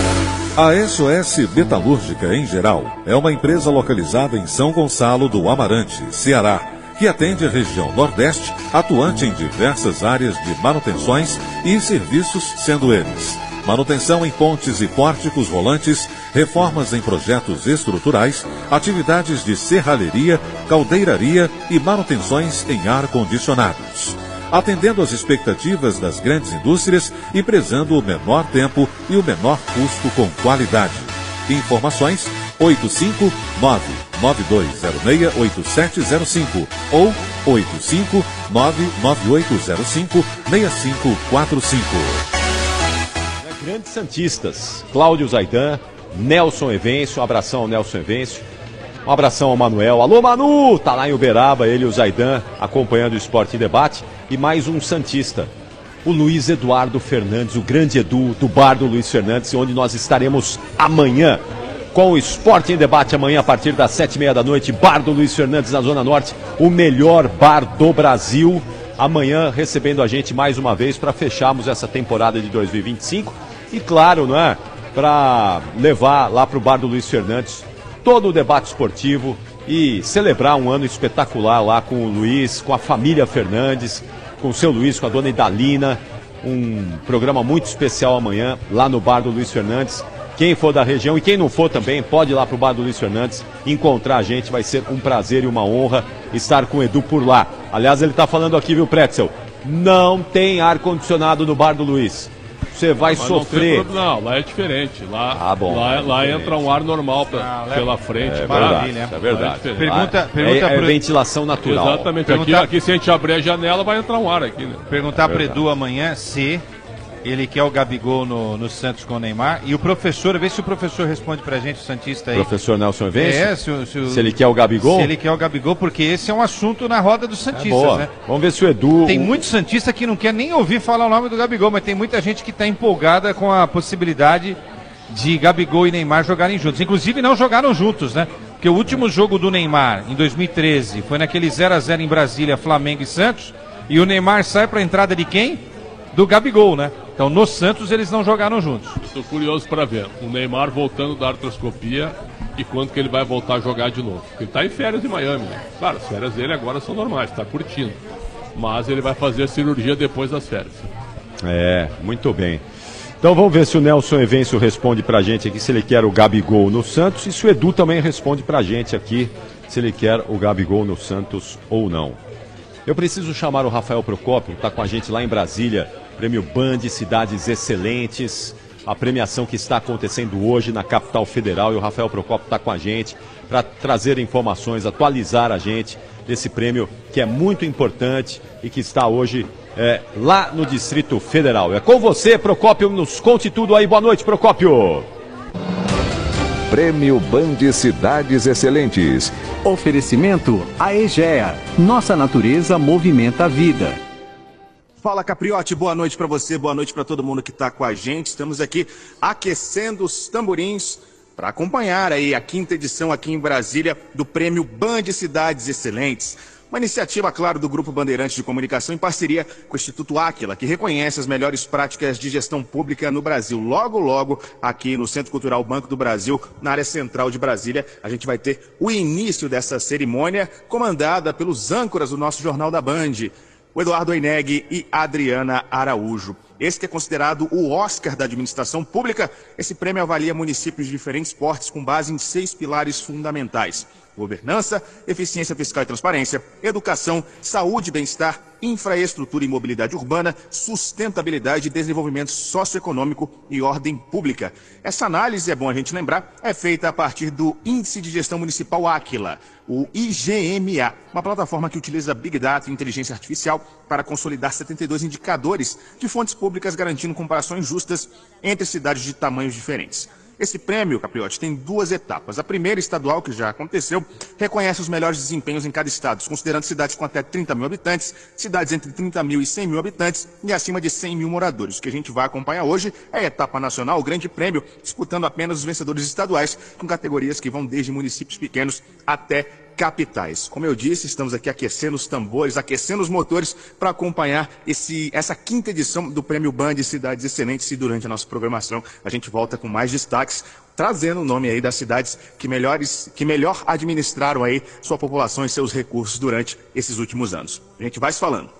Speaker 9: A S O S Metalúrgica em Geral é uma empresa localizada em São Gonçalo do Amarante, Ceará, que atende a região Nordeste, atuante em diversas áreas de manutenções e serviços, sendo eles manutenção em pontes e pórticos rolantes, reformas em projetos estruturais, atividades de serralheria, caldeiraria e manutenções em ar-condicionados. atendendo às expectativas das grandes indústrias e prezando o menor tempo e o menor custo com qualidade. Informações oito cinco nove nove dois zero seis oito sete zero cinco ou oito cinco nove nove oito zero cinco seis cinco quatro cinco.
Speaker 3: Grandes santistas, Cláudio Zaidan, Nelson Evêncio, um abração ao Nelson Evêncio, um abração ao Manuel, alô Manu, tá lá em Uberaba, ele e o Zaidan acompanhando o Esporte em Debate, e mais um santista, o Luiz Eduardo Fernandes, o grande Edu do bar do Luiz Fernandes, onde nós estaremos amanhã com o Esporte em Debate, amanhã a partir das sete e meia da noite, bar do Luiz Fernandes na Zona Norte, o melhor bar do Brasil, amanhã recebendo a gente mais uma vez para fecharmos essa temporada de dois mil e vinte e cinco. E claro, não é? Para levar lá para o bar do Luiz Fernandes todo o debate esportivo e celebrar um ano espetacular lá com o Luiz, com a família Fernandes, com o seu Luiz, com a dona Idalina. Um programa muito especial amanhã lá no bar do Luiz Fernandes. Quem for da região e quem não for também pode ir lá para o bar do Luiz Fernandes encontrar a gente. Vai ser um prazer e uma honra estar com o Edu por lá. Aliás, ele está falando aqui, viu, Pretzel? Não tem ar-condicionado no bar do Luiz. Você vai
Speaker 2: Mas
Speaker 3: sofrer.
Speaker 2: Não, não, lá é diferente. Lá,
Speaker 3: ah, bom,
Speaker 2: lá,
Speaker 3: é
Speaker 2: lá entra um ar normal pra, ah, pela frente.
Speaker 3: É verdade, é verdade.
Speaker 2: É
Speaker 1: pergunta, pergunta
Speaker 3: é, é
Speaker 1: pro...
Speaker 3: ventilação natural.
Speaker 2: Exatamente.
Speaker 1: Perguntar...
Speaker 2: Aqui, aqui, se a gente abrir a janela, vai entrar um ar aqui. Né?
Speaker 1: Perguntar
Speaker 3: é
Speaker 1: para Edu amanhã se ele quer o Gabigol no, no Santos com o Neymar. E o professor, vê se o professor responde pra gente, o Santista aí.
Speaker 3: Professor Nelson Evêncio?
Speaker 1: É, se, se,
Speaker 3: se ele quer o Gabigol?
Speaker 1: Se ele quer o Gabigol, porque esse é um assunto na roda dos Santistas,
Speaker 3: é boa.
Speaker 1: né?
Speaker 3: Vamos ver se o Edu...
Speaker 1: Tem muito Santista que não quer nem ouvir falar o nome do Gabigol, mas tem muita gente que está empolgada com a possibilidade de Gabigol e Neymar jogarem juntos. Inclusive não jogaram juntos, né? Porque o último jogo do Neymar, em dois mil e treze, foi naquele zero a zero em Brasília, Flamengo e Santos, e o Neymar sai para a entrada de quem? Do Gabigol, né? Então no Santos eles não jogaram juntos.
Speaker 2: Estou curioso para ver o Neymar voltando da artroscopia e quando que ele vai voltar a jogar de novo. Ele está em férias em Miami, né? Claro, as férias dele agora são normais, está curtindo. Mas ele vai fazer a cirurgia depois das férias.
Speaker 3: É, muito bem. Então vamos ver se o Nelson Evêncio responde pra gente aqui se ele quer o Gabigol no Santos e se o Edu também responde pra gente aqui se ele quer o Gabigol no Santos ou não. Eu preciso chamar o Rafael Procópio, que está com a gente lá em Brasília, Prêmio Band Cidades Excelentes, a premiação que está acontecendo hoje na capital federal, e o Rafael Procópio está com a gente para trazer informações, atualizar a gente desse prêmio que é muito importante e que está hoje é, lá no Distrito Federal. É com você, Procópio, nos conte tudo aí. Boa noite, Procópio.
Speaker 10: Prêmio Band Cidades Excelentes.
Speaker 11: Oferecimento Aegea. Nossa natureza movimenta a vida.
Speaker 12: Fala, Capriote, boa noite para você, boa noite para todo mundo que está com a gente. Estamos aqui aquecendo os tamborins para acompanhar aí a quinta edição aqui em Brasília do Prêmio Band Cidades Excelentes. Uma iniciativa, claro, do Grupo Bandeirantes de Comunicação em parceria com o Instituto Áquila, que reconhece as melhores práticas de gestão pública no Brasil. Logo, logo, aqui no Centro Cultural Banco do Brasil, na área central de Brasília, a gente vai ter o início dessa cerimônia, comandada pelos âncoras do nosso Jornal da Band, o Eduardo Oineg e a Adriana Araújo. Esse que é considerado o Oscar da administração pública, esse prêmio avalia municípios de diferentes portes com base em seis pilares fundamentais: governança, eficiência fiscal e transparência, educação, saúde e bem-estar, infraestrutura e mobilidade urbana, sustentabilidade e desenvolvimento socioeconômico e ordem pública. Essa análise, é bom a gente lembrar, é feita a partir do Índice de Gestão Municipal Áquila, o I G M A, uma plataforma que utiliza Big Data e inteligência artificial para consolidar setenta e dois indicadores de fontes públicas, garantindo comparações justas entre cidades de tamanhos diferentes. Esse prêmio, Capriotti, tem duas etapas. A primeira, estadual, que já aconteceu, reconhece os melhores desempenhos em cada estado, considerando cidades com até trinta mil habitantes, cidades entre trinta mil e cem mil habitantes e acima de cem mil moradores. O que a gente vai acompanhar hoje é a etapa nacional, o grande prêmio, disputando apenas os vencedores estaduais, com categorias que vão desde municípios pequenos até capitais. Como eu disse, estamos aqui aquecendo os tambores, aquecendo os motores para acompanhar esse, essa quinta edição do Prêmio Band Cidades Excelentes, e durante a nossa programação a gente volta com mais destaques, trazendo o nome aí das cidades que, melhores, que melhor administraram aí sua população e seus recursos durante esses últimos anos. A gente vai se falando.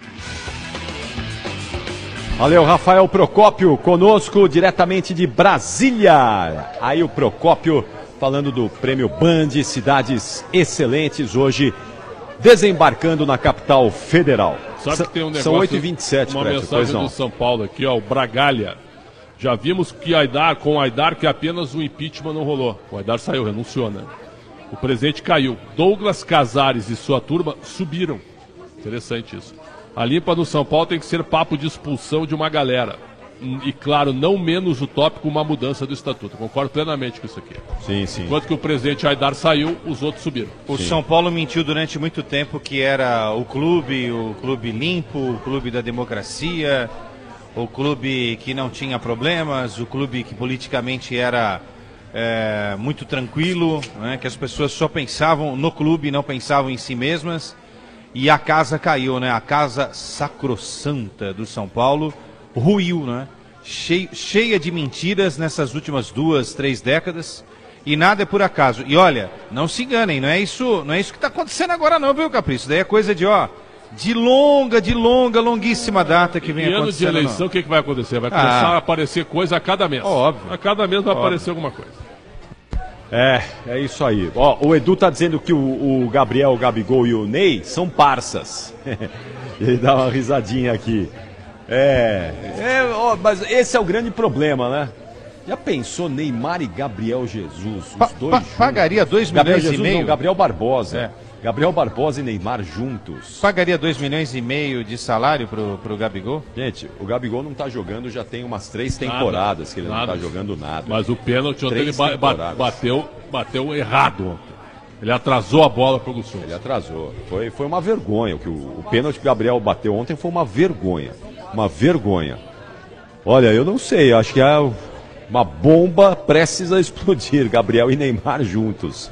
Speaker 3: Valeu, Rafael Procópio, conosco diretamente de Brasília. Aí o Procópio falando do Prêmio Band Cidades Excelentes, hoje desembarcando na capital federal.
Speaker 2: Sabe que tem um negócio,
Speaker 3: são oito e vinte e sete,
Speaker 2: uma
Speaker 3: Prédio,
Speaker 2: mensagem do São Paulo aqui, ó, o Bragalha. Já vimos que Aidar, com Aidar que apenas o impeachment não rolou. O Aidar saiu, renunciou, né? O presidente caiu. Douglas Casares e sua turma subiram. Interessante isso. A limpa no São Paulo tem que ser papo de expulsão de uma galera. E, claro, não menos utópico uma mudança do estatuto. Concordo plenamente com isso aqui.
Speaker 3: Sim, sim.
Speaker 2: Enquanto que o presidente Aidar saiu, os outros subiram.
Speaker 1: O
Speaker 2: Sim.
Speaker 1: São Paulo mentiu durante muito tempo que era o clube, o clube limpo, o clube da democracia, o clube que não tinha problemas, o clube que politicamente era é, muito tranquilo, né, que as pessoas só pensavam no clube e não pensavam em si mesmas. E a casa caiu, né? A casa sacrossanta do São Paulo ruiu, né? Cheia, cheia de mentiras nessas últimas duas, três décadas. E nada é por acaso. E olha, não se enganem, não é isso, não é isso que está acontecendo agora não, viu, Capri? Isso daí é coisa de, ó, de longa, de longa, longuíssima data que vem
Speaker 2: acontecendo.
Speaker 1: acontecendo.
Speaker 2: Em ano de eleição, o que, que vai acontecer? Vai começar
Speaker 1: ah.
Speaker 2: a aparecer coisa a cada mês.
Speaker 1: Óbvio.
Speaker 2: A cada mês vai
Speaker 1: Óbvio.
Speaker 2: aparecer alguma coisa.
Speaker 3: É, é isso aí. Ó, o Edu tá dizendo que o, o Gabriel, o Gabigol e o Ney são parças. Ele dá uma risadinha aqui. É, é ó, mas esse é o grande problema, né? Já pensou Neymar e Gabriel Jesus? Os
Speaker 1: pa,
Speaker 3: dois
Speaker 1: pa,
Speaker 3: juntos?
Speaker 1: Pagaria dois
Speaker 3: Gabriel
Speaker 1: milhões
Speaker 3: Jesus,
Speaker 1: e meio?
Speaker 3: Não, Gabriel Barbosa.
Speaker 1: É.
Speaker 3: Gabriel Barbosa e Neymar juntos.
Speaker 1: Pagaria dois milhões e meio de salário pro, pro Gabigol?
Speaker 3: Gente, o Gabigol não tá jogando já tem umas três
Speaker 2: Nada,
Speaker 3: temporadas que ele
Speaker 2: nada.
Speaker 3: não tá jogando nada.
Speaker 2: Mas o pênalti ontem ele
Speaker 3: Três
Speaker 2: ba
Speaker 3: temporadas.
Speaker 2: bateu, bateu errado ontem. Ele atrasou a bola pro Sul.
Speaker 3: Ele atrasou. Foi, foi uma vergonha. O, que o, o pênalti que o Gabriel bateu ontem foi uma vergonha. Uma vergonha. Olha, eu não sei, acho que é uma bomba prestes a explodir, Gabriel e Neymar juntos.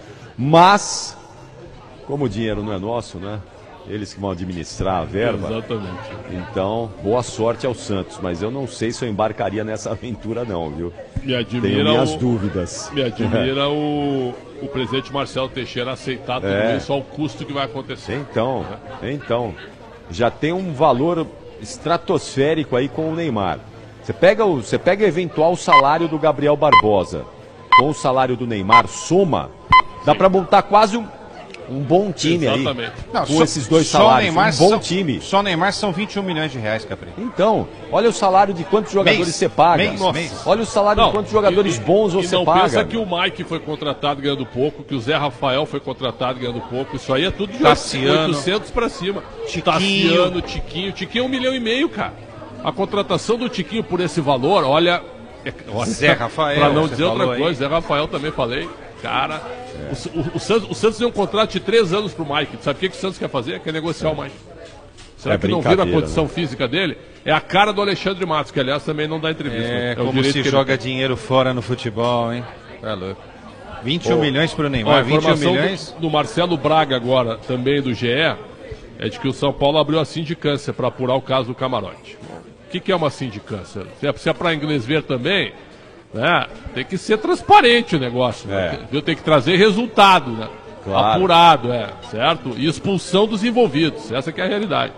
Speaker 3: Mas, como o dinheiro não é nosso, né? Eles que vão administrar a verba.
Speaker 2: Exatamente.
Speaker 3: Então, boa sorte ao Santos, mas eu não sei se eu embarcaria nessa aventura não, viu?
Speaker 2: Me admira
Speaker 3: Tenho minhas
Speaker 2: o,
Speaker 3: dúvidas.
Speaker 2: Me admira o, o presidente Marcelo Teixeira aceitar tudo
Speaker 3: É.
Speaker 2: isso ao custo que vai acontecer.
Speaker 3: Então, então, já tem um valor estratosférico aí com o Neymar. Você pega o, você pega o eventual salário do Gabriel Barbosa com o salário do Neymar, soma, dá para montar quase um, um bom time.
Speaker 2: Exatamente.
Speaker 3: Aí.
Speaker 1: Não,
Speaker 3: com
Speaker 1: só,
Speaker 3: esses dois
Speaker 1: só
Speaker 3: salários,
Speaker 1: Neymar
Speaker 3: um bom
Speaker 1: são,
Speaker 3: time.
Speaker 1: Só Neymar são vinte e um milhões de reais, Capri.
Speaker 3: Então, olha o salário de quantos jogadores
Speaker 1: Mês,
Speaker 3: você paga.
Speaker 1: mês,
Speaker 3: Nossa.
Speaker 1: mês.
Speaker 3: Olha o salário
Speaker 2: Não,
Speaker 3: de quantos jogadores
Speaker 2: e,
Speaker 3: bons
Speaker 2: e
Speaker 3: você
Speaker 2: não
Speaker 3: paga.
Speaker 2: pensa que o Mike foi contratado ganhando pouco, que o Zé Rafael foi contratado ganhando pouco. Isso aí é tudo de
Speaker 1: Tassiano.
Speaker 2: oitocentos pra cima.
Speaker 1: Tiquinho.
Speaker 2: Tassiano, Tiquinho. Tiquinho é um milhão e meio, cara. A contratação do Tiquinho por esse valor, olha... É, olha
Speaker 1: Zé Rafael,
Speaker 2: pra não
Speaker 1: você
Speaker 2: dizer outra
Speaker 1: falou
Speaker 2: coisa,
Speaker 1: aí.
Speaker 2: Zé Rafael também falei. Cara, é. o, o, o, Santos, o Santos deu um contrato de três anos pro Mike. Sabe o que, que o Santos quer fazer? Quer negociar é. o Mike. Será
Speaker 3: É
Speaker 2: que não vira a
Speaker 3: brincadeira,
Speaker 2: condição
Speaker 3: né?
Speaker 2: física dele? É a cara do Alexandre Matos, que aliás também não dá entrevista.
Speaker 1: É,
Speaker 2: né? É o
Speaker 1: como
Speaker 2: direito
Speaker 1: se
Speaker 2: que
Speaker 1: joga
Speaker 2: ele tem.
Speaker 1: dinheiro fora no futebol, hein? Tá louco. vinte e um
Speaker 3: Ô,
Speaker 1: milhões pro
Speaker 2: Ó,
Speaker 1: Neymar,
Speaker 2: a
Speaker 1: vinte e um
Speaker 2: informação
Speaker 1: milhões.
Speaker 2: do, do Marcelo Braga agora, também do G E, é de que o São Paulo abriu a sindicância para apurar o caso do Camarote. O que, que é uma sindicância? Se é, se é para inglês ver também, né, tem que ser transparente o negócio.
Speaker 3: É.
Speaker 2: Né? Tem que trazer resultado, né?
Speaker 3: Claro.
Speaker 2: Apurado, é, certo? E expulsão dos envolvidos. Essa que é a realidade.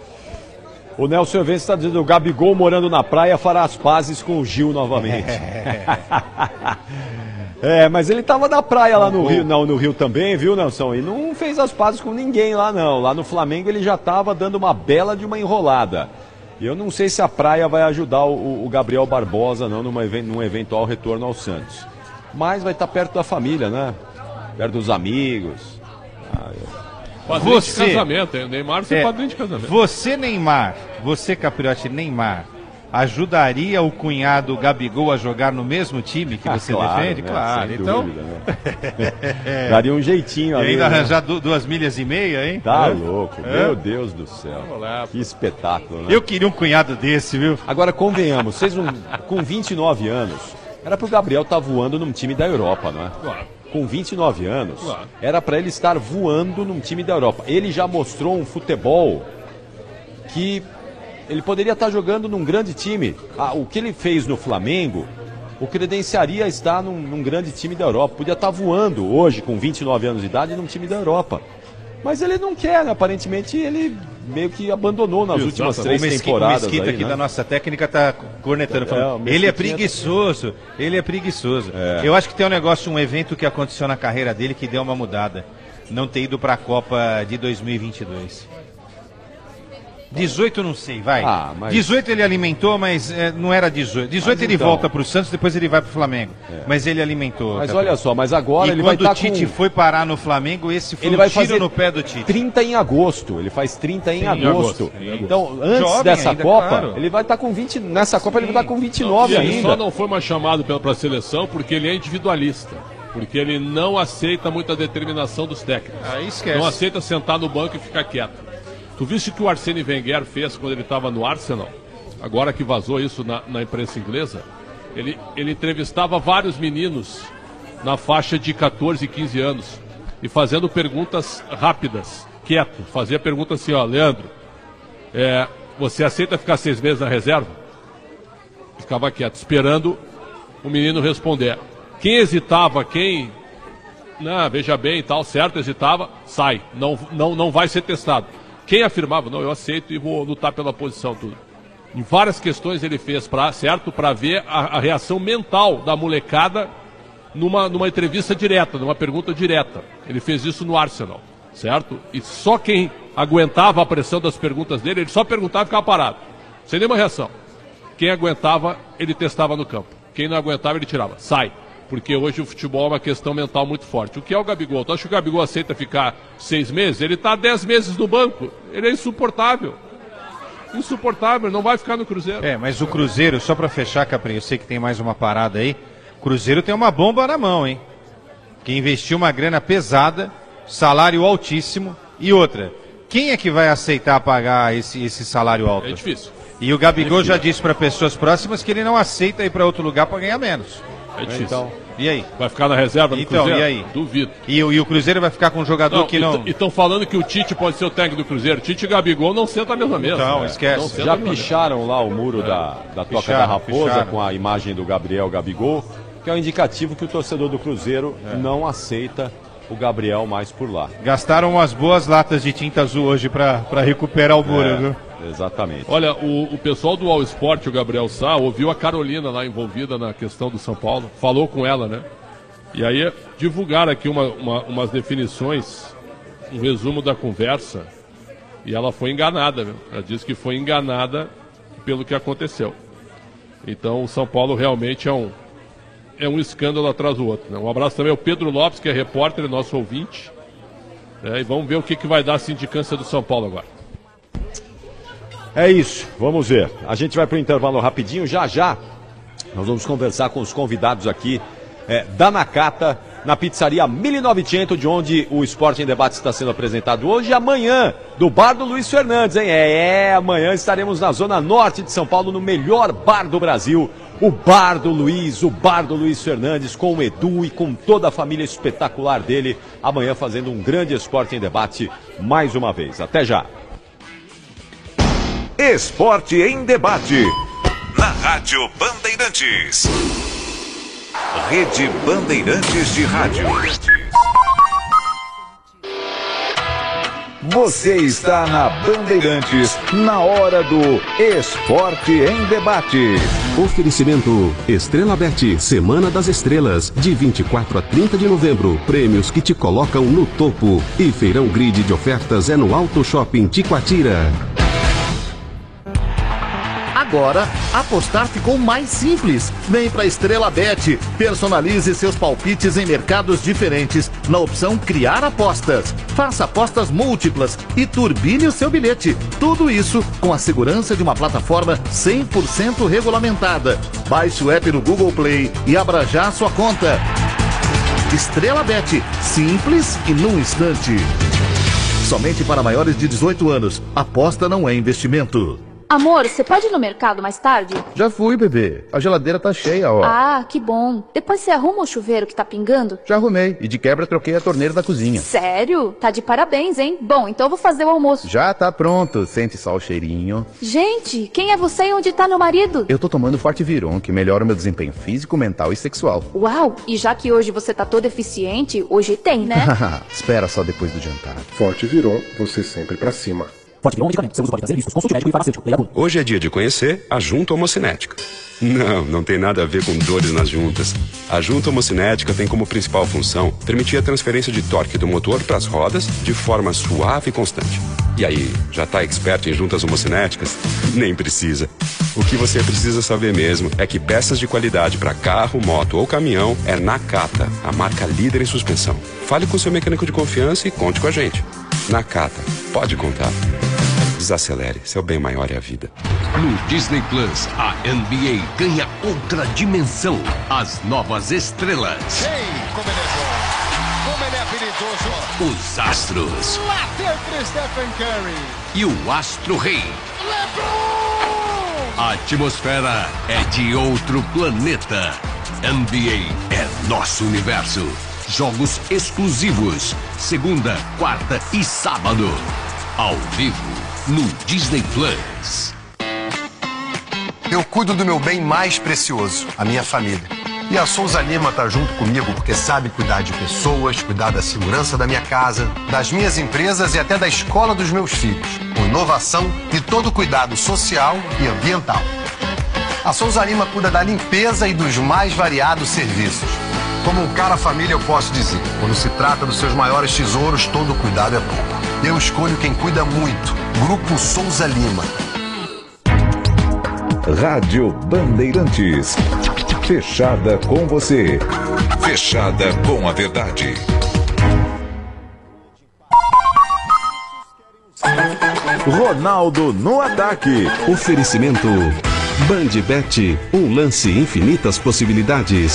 Speaker 3: O Nelson Evans está dizendo: o Gabigol morando na praia fará as pazes com o Gil novamente. É, mas ele estava na praia lá no Rio, não, no Rio também, viu, Nelson? E não fez as pazes com ninguém lá, não. Lá no Flamengo ele já estava dando uma bela de uma enrolada. E eu não sei se a praia vai ajudar o, o Gabriel Barbosa, não, numa, num eventual retorno ao Santos. Mas vai estar perto da família, né? Perto dos amigos. Ah, eu...
Speaker 2: Padrinho
Speaker 1: Você-
Speaker 2: de casamento, hein? O Neymar ser
Speaker 1: É,
Speaker 2: padrinho de casamento.
Speaker 1: Você, Neymar, você, Capriotti, Neymar, ajudaria o cunhado Gabigol a jogar no mesmo time que
Speaker 3: Ah,
Speaker 1: você
Speaker 3: claro,
Speaker 1: defende?
Speaker 3: né?
Speaker 1: Claro,
Speaker 3: Sem
Speaker 1: então.
Speaker 3: dúvida, né? Daria um jeitinho
Speaker 1: E
Speaker 3: ali.
Speaker 1: ainda
Speaker 3: né?
Speaker 1: arranjar du- duas milhas e meia, hein?
Speaker 3: Tá
Speaker 1: É?
Speaker 3: louco,
Speaker 1: É?
Speaker 3: meu Deus do céu. Que espetáculo, né?
Speaker 1: Eu queria um cunhado desse, viu?
Speaker 3: Agora, convenhamos, vocês não, com vinte e nove anos, era pro Gabriel estar voando num time da Europa, não é?
Speaker 2: Claro.
Speaker 3: Com vinte e nove anos,
Speaker 2: Claro.
Speaker 3: era para ele estar voando num time da Europa. Ele já mostrou um futebol que ele poderia estar jogando num grande time. Ah, o que ele fez no Flamengo o credenciaria a estar num, num grande time da Europa. Podia estar voando hoje, com vinte e nove anos de idade, num time da Europa. Mas ele não quer, né? Aparentemente ele meio que abandonou nas
Speaker 2: Exato.
Speaker 3: últimas
Speaker 1: O
Speaker 3: três
Speaker 1: Mesquita,
Speaker 3: temporadas.
Speaker 1: o Mesquita
Speaker 3: aí,
Speaker 1: aqui
Speaker 3: né?
Speaker 1: da nossa técnica tá cornetando,
Speaker 3: É,
Speaker 1: falando,
Speaker 3: o
Speaker 1: ele é
Speaker 3: Mesquitinha
Speaker 1: preguiçoso, ele é preguiçoso.
Speaker 3: É.
Speaker 1: Eu acho que tem um negócio, um evento que aconteceu na carreira dele que deu uma mudada. não ter ido para a Copa de dois mil e vinte e dois. dezoito não sei, vai.
Speaker 3: Ah, mas...
Speaker 1: dezoito ele alimentou, mas é, não era dezoito. dezoito
Speaker 3: mas
Speaker 1: ele
Speaker 3: então...
Speaker 1: volta pro Santos, depois ele vai pro Flamengo. É. Mas ele alimentou.
Speaker 3: Mas
Speaker 1: Capitão.
Speaker 3: olha só, mas agora
Speaker 1: e
Speaker 3: ele vai estar
Speaker 1: quando o Tite
Speaker 3: com...
Speaker 1: foi parar no Flamengo, esse foi
Speaker 3: ele
Speaker 1: um
Speaker 3: vai
Speaker 1: tiro
Speaker 3: fazer
Speaker 1: no pé do Tite.
Speaker 3: trinta em agosto, ele faz trinta em
Speaker 1: Sim,
Speaker 3: agosto.
Speaker 1: Em agosto.
Speaker 3: Então, antes
Speaker 1: Jovem
Speaker 3: dessa
Speaker 1: ainda,
Speaker 3: Copa,
Speaker 1: claro.
Speaker 3: ele vai estar com vinte, nessa Copa Sim. ele vai estar com vinte e nove
Speaker 2: não,
Speaker 3: ainda.
Speaker 2: Ele só não foi mais chamado para a seleção porque ele é individualista. Porque ele não aceita muita determinação dos técnicos.
Speaker 1: Aí esquece.
Speaker 2: Não aceita sentar no banco e ficar quieto. Tu viste o que o Arsene Wenger fez quando ele estava no Arsenal? Agora que vazou isso na, na imprensa inglesa, ele, ele entrevistava vários meninos na faixa de catorze, quinze anos e fazendo perguntas rápidas, quieto. Fazia pergunta assim, ó, Leandro, é, você aceita ficar seis meses na reserva? Ficava quieto, esperando o menino responder. Quem hesitava, quem, não, veja bem e tal, certo, hesitava, sai, não, não, não vai ser testado. Quem afirmava, não, eu aceito e vou lutar pela posição, tudo. Em várias questões ele fez, pra, certo, para ver a, a reação mental da molecada numa, numa entrevista direta, numa pergunta direta. Ele fez isso no Arsenal, certo? E só quem aguentava a pressão das perguntas dele, ele só perguntava e ficava parado, sem nenhuma reação. Quem aguentava, ele testava no campo. Quem não aguentava, ele tirava. Sai. Porque hoje o futebol é uma questão mental muito forte. O que é o Gabigol? Tu acha que o Gabigol aceita ficar seis meses? Ele está dez meses no banco. Ele é insuportável. Insuportável, não vai ficar no Cruzeiro.
Speaker 1: É, mas o Cruzeiro, só para fechar, Capri, eu sei que tem mais uma parada aí. O Cruzeiro tem uma bomba na mão, hein? Que investiu uma grana pesada, salário altíssimo. E outra, quem é que vai aceitar pagar esse, esse salário alto?
Speaker 2: É difícil.
Speaker 1: E o Gabigol é já disse para pessoas próximas que ele não aceita ir para outro lugar para ganhar menos.
Speaker 2: É difícil.
Speaker 1: Então, e aí?
Speaker 2: Vai ficar na reserva do
Speaker 1: então,
Speaker 2: Cruzeiro?
Speaker 1: E aí?
Speaker 2: Duvido.
Speaker 1: E, e o Cruzeiro vai ficar com um jogador
Speaker 2: não,
Speaker 1: que não...
Speaker 2: E estão falando que o Tite pode ser o técnico do Cruzeiro. Tite e Gabigol não sentam a mesma mesa.
Speaker 1: Então,
Speaker 2: né?
Speaker 1: esquece.
Speaker 2: Não
Speaker 3: Já picharam lá o muro é. da, da Toca
Speaker 1: picharam,
Speaker 3: da Raposa
Speaker 1: picharam.
Speaker 3: com a imagem do Gabriel Gabigol, que é um indicativo que o torcedor do Cruzeiro é. não aceita o Gabriel mais por lá.
Speaker 1: Gastaram umas boas latas de tinta azul hoje para recuperar o muro,
Speaker 3: é,
Speaker 1: viu?
Speaker 3: Exatamente.
Speaker 2: Olha, o, o pessoal do All Sport, o Gabriel Sá, ouviu a Carolina lá envolvida na questão do São Paulo, falou com ela, né? E aí divulgaram aqui uma, uma, umas definições, um resumo da conversa, e ela foi enganada, viu? Ela disse que foi enganada pelo que aconteceu. Então o São Paulo realmente é um, é um escândalo atrás do outro, né? Um abraço também ao Pedro Lopes, que é repórter, nosso ouvinte, né? E vamos ver o que, que vai dar a sindicância do São Paulo agora.
Speaker 3: É isso, vamos ver. A gente vai para o intervalo rapidinho, já já nós vamos conversar com os convidados aqui é, da Nakata, na pizzaria mil e novecentos, de onde o Esporte em Debate está sendo apresentado hoje e amanhã, do bar do Luiz Fernandes, hein? É, é, amanhã estaremos na zona norte de São Paulo, no melhor bar do Brasil, o bar do Luiz, o bar do Luiz Fernandes, com o Edu e com toda a família espetacular dele, amanhã fazendo um grande Esporte em Debate mais uma vez. Até já!
Speaker 4: Esporte em Debate, na Rádio Bandeirantes. Rede Bandeirantes de Rádio.
Speaker 10: Você está na Bandeirantes, na hora do Esporte em Debate.
Speaker 13: Oferecimento Estrela Bet, Semana das Estrelas, de vinte e quatro a trinta de novembro. Prêmios que te colocam no topo. E Feirão Grid de ofertas é no Auto Shopping Ticoatira.
Speaker 14: Agora, apostar ficou mais simples. Vem para Estrela Bet. Personalize seus palpites em mercados diferentes na opção Criar Apostas. Faça apostas múltiplas e turbine o seu bilhete. Tudo isso com a segurança de uma plataforma cem por cento regulamentada. Baixe o app no Google Play e abra já a sua conta. Estrela Bet. Simples e num instante. Somente para maiores de dezoito anos. Aposta não é investimento.
Speaker 15: Amor, você pode ir no mercado mais tarde?
Speaker 16: Já fui, bebê. A geladeira tá cheia, ó.
Speaker 15: Ah, que bom. Depois você arruma o chuveiro que tá pingando?
Speaker 16: Já arrumei. E de quebra troquei a torneira da cozinha.
Speaker 15: Sério? Tá de parabéns, hein? Bom, então eu vou fazer o almoço.
Speaker 16: Já tá pronto. Sente só o cheirinho.
Speaker 15: Gente, quem é você e onde tá meu marido?
Speaker 16: Eu tô tomando Forte Viron, que melhora o meu desempenho físico, mental e sexual.
Speaker 15: Uau, e já que hoje você tá todo eficiente, hoje tem, né?
Speaker 16: Espera só depois do jantar.
Speaker 17: Forte Viron, você sempre pra cima.
Speaker 18: Forte Viron é um medicamento. Seu uso pode trazer riscos. Consulte médico e farmacêutico.
Speaker 19: Hoje é dia de conhecer a Junta Homocinética.
Speaker 18: Não, não tem nada a ver com dores nas juntas. A junta homocinética tem como principal função permitir a transferência de torque do motor para as rodas de forma suave e constante. E aí, já tá expert em juntas homocinéticas? Nem precisa. O que você precisa saber mesmo é que peças de qualidade para carro, moto ou caminhão é Nakata, a marca líder em suspensão. Fale com seu mecânico de confiança e conte com a gente. Nakata, pode contar. Desacelere, seu bem maior é a vida.
Speaker 19: No Disney Plus, a N B A ganha outra dimensão. As novas estrelas.
Speaker 20: Ei, como ele é bom! Como ele é habilidoso!
Speaker 19: Os astros.
Speaker 20: Lá dentro, Stephen Curry!
Speaker 19: E o Astro Rei.
Speaker 20: LeBron!
Speaker 19: A atmosfera é de outro planeta. N B A é nosso universo. Jogos exclusivos. Segunda, quarta e sábado. Ao vivo, no Disney Plus.
Speaker 21: Eu cuido do meu bem mais precioso, a minha família. E a Souza Lima tá junto comigo porque sabe cuidar de pessoas, cuidar da segurança da minha casa, das minhas empresas e até da escola dos meus filhos, com inovação e todo cuidado social e ambiental. A Souza Lima cuida da limpeza e dos mais variados serviços. Como um cara família eu posso dizer, quando se trata dos seus maiores tesouros, todo cuidado é bom. Eu escolho quem cuida muito, Grupo Souza Lima.
Speaker 10: Rádio Bandeirantes. Fechada com você.
Speaker 4: Fechada com a verdade.
Speaker 10: Ronaldo no ataque.
Speaker 13: Oferecimento Bandbet, um lance infinitas possibilidades.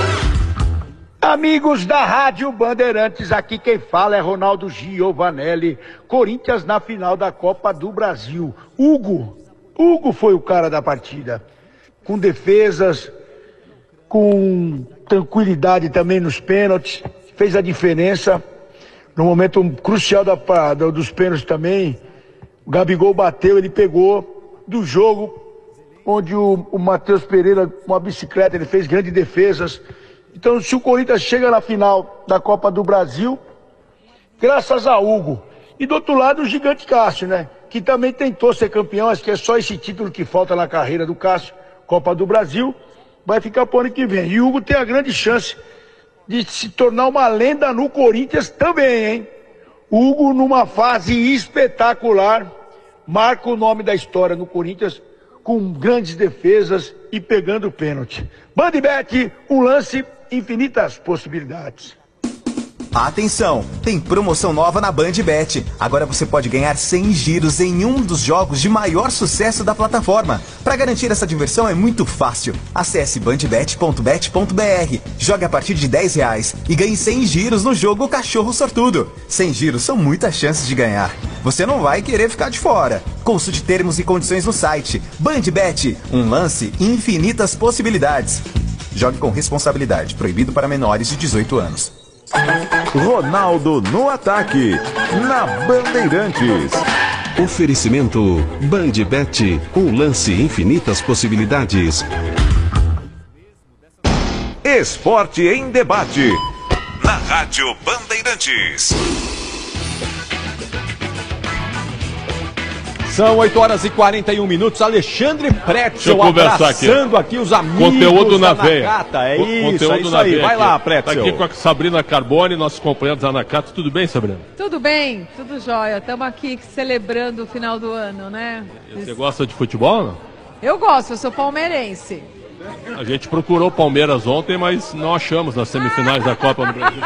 Speaker 22: Amigos da Rádio Bandeirantes, aqui quem fala é Ronaldo Giovanelli. Corinthians na final da Copa do Brasil. Hugo, Hugo foi o cara da partida. Com defesas, com tranquilidade também nos pênaltis. Fez a diferença. No momento crucial da, da, dos pênaltis também. O Gabigol bateu, ele pegou do jogo, onde o, o Matheus Pereira, com uma bicicleta, ele fez grandes defesas. Então, se o Corinthians chega na final da Copa do Brasil, graças a Hugo. E do outro lado, o gigante Cássio, né? Que também tentou ser campeão, acho que é só esse título que falta na carreira do Cássio, Copa do Brasil, vai ficar pro ano que vem. E o Hugo tem a grande chance de se tornar uma lenda no Corinthians também, hein? Hugo, numa fase espetacular, marca o nome da história no Corinthians, com grandes defesas e pegando pênalti. Bandbet, um lance, infinitas possibilidades.
Speaker 23: Atenção, tem promoção nova na Bandbet. Agora você pode ganhar cem giros em um dos jogos de maior sucesso da plataforma. Para garantir essa diversão é muito fácil. Acesse bandbet ponto bet ponto br, jogue a partir de dez reais e ganhe cem giros no jogo Cachorro Sortudo. cem giros são muitas chances de ganhar. Você não vai querer ficar de fora. Consulte termos e condições no site. Bandbet, um lance, infinitas possibilidades. Jogue com responsabilidade, proibido para menores de dezoito anos.
Speaker 10: Ronaldo no ataque, na Bandeirantes.
Speaker 13: Oferecimento Bandbet, um lance infinitas possibilidades.
Speaker 4: Esporte em debate, na Rádio Bandeirantes.
Speaker 3: São oito horas e quarenta e um minutos. Alexandre Pretzel
Speaker 2: abraçando
Speaker 3: aqui. aqui os amigos
Speaker 2: conteúdo na
Speaker 3: da
Speaker 2: veia.
Speaker 3: Nakata. É
Speaker 2: Co
Speaker 3: isso,
Speaker 2: conteúdo
Speaker 3: é isso
Speaker 2: na
Speaker 3: aí.
Speaker 2: veia
Speaker 3: Vai
Speaker 2: aqui.
Speaker 3: lá, Pretzel.
Speaker 2: Tá aqui com a Sabrina Carbone, nossos companheiros da Nakata. Tudo bem, Sabrina?
Speaker 24: Tudo bem, tudo jóia. Estamos aqui celebrando o final do ano, né?
Speaker 2: Você gosta de futebol, não?
Speaker 24: Eu gosto, eu sou palmeirense.
Speaker 2: A gente procurou o Palmeiras ontem, mas não achamos nas semifinais da Copa do Brasil.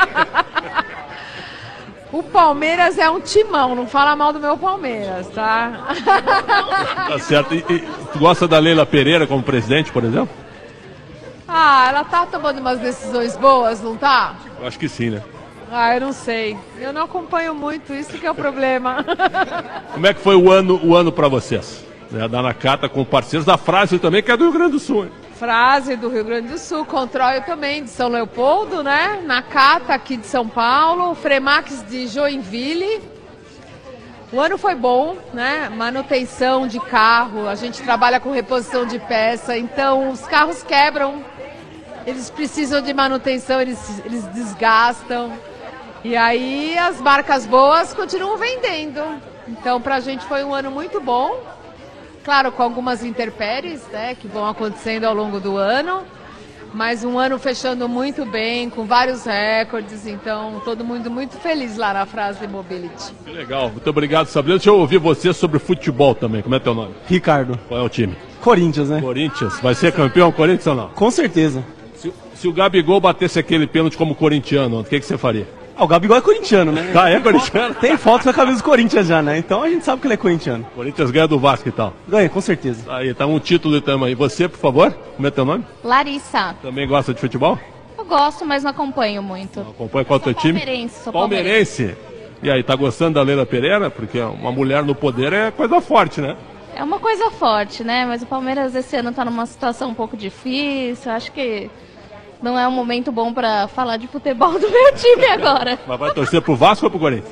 Speaker 24: O Palmeiras é um timão, não fala mal do meu Palmeiras, tá?
Speaker 2: Tá certo. E, e tu gosta da Leila Pereira como presidente, por exemplo?
Speaker 24: Ah, ela tá tomando umas decisões boas, não tá?
Speaker 2: Eu acho que sim, né?
Speaker 24: Ah, eu não sei. Eu não acompanho muito, isso que é o problema.
Speaker 2: Como é que foi o ano, o ano para vocês? Né, da Nakata com parceiros da Frase também, que é do Rio Grande do Sul. Hein?
Speaker 24: Frase do Rio Grande do Sul, Control também de São Leopoldo, né? Nakata aqui de São Paulo, Fremax de Joinville. O ano foi bom, né? Manutenção de carro, a gente trabalha com reposição de peça, então os carros quebram, eles precisam de manutenção, eles, eles desgastam. E aí as marcas boas continuam vendendo. Então pra gente foi um ano muito bom. Claro, com algumas intempéries, né, que vão acontecendo ao longo do ano, mas um ano fechando muito bem, com vários recordes, então todo mundo muito feliz lá na Fras-le Mobility.
Speaker 2: Que legal, muito obrigado, Sabrina. Deixa eu ouvir você sobre futebol também, como é teu nome?
Speaker 5: Ricardo.
Speaker 2: Qual é o time?
Speaker 5: Corinthians, né?
Speaker 2: Corinthians, vai ser campeão Corinthians ou não?
Speaker 5: Com certeza.
Speaker 2: Se, se o Gabigol batesse aquele pênalti como corintiano, o que, que você faria?
Speaker 5: Ah, o Gabigol é corintiano, né?
Speaker 2: Ah, é corintiano?
Speaker 5: Tem foto com a camisa do Corinthians já, né? Então a gente sabe que ele é corintiano.
Speaker 2: Corinthians ganha do Vasco e tal.
Speaker 5: Ganha, com certeza.
Speaker 2: Aí, tá um título também. E você, por favor, como é teu nome?
Speaker 6: Larissa.
Speaker 2: Também gosta de futebol?
Speaker 6: Eu gosto, mas não acompanho muito.
Speaker 2: Não acompanha qual é o teu time?
Speaker 6: Palmeirense, sou
Speaker 2: palmeirense. palmeirense. E aí, tá gostando da Leila Pereira? Porque uma mulher no poder é coisa forte, né?
Speaker 6: É uma coisa forte, né? Mas o Palmeiras esse ano tá numa situação um pouco difícil. Acho que não é um momento bom pra falar de futebol do meu time agora.
Speaker 2: Mas vai torcer pro Vasco ou pro Corinthians?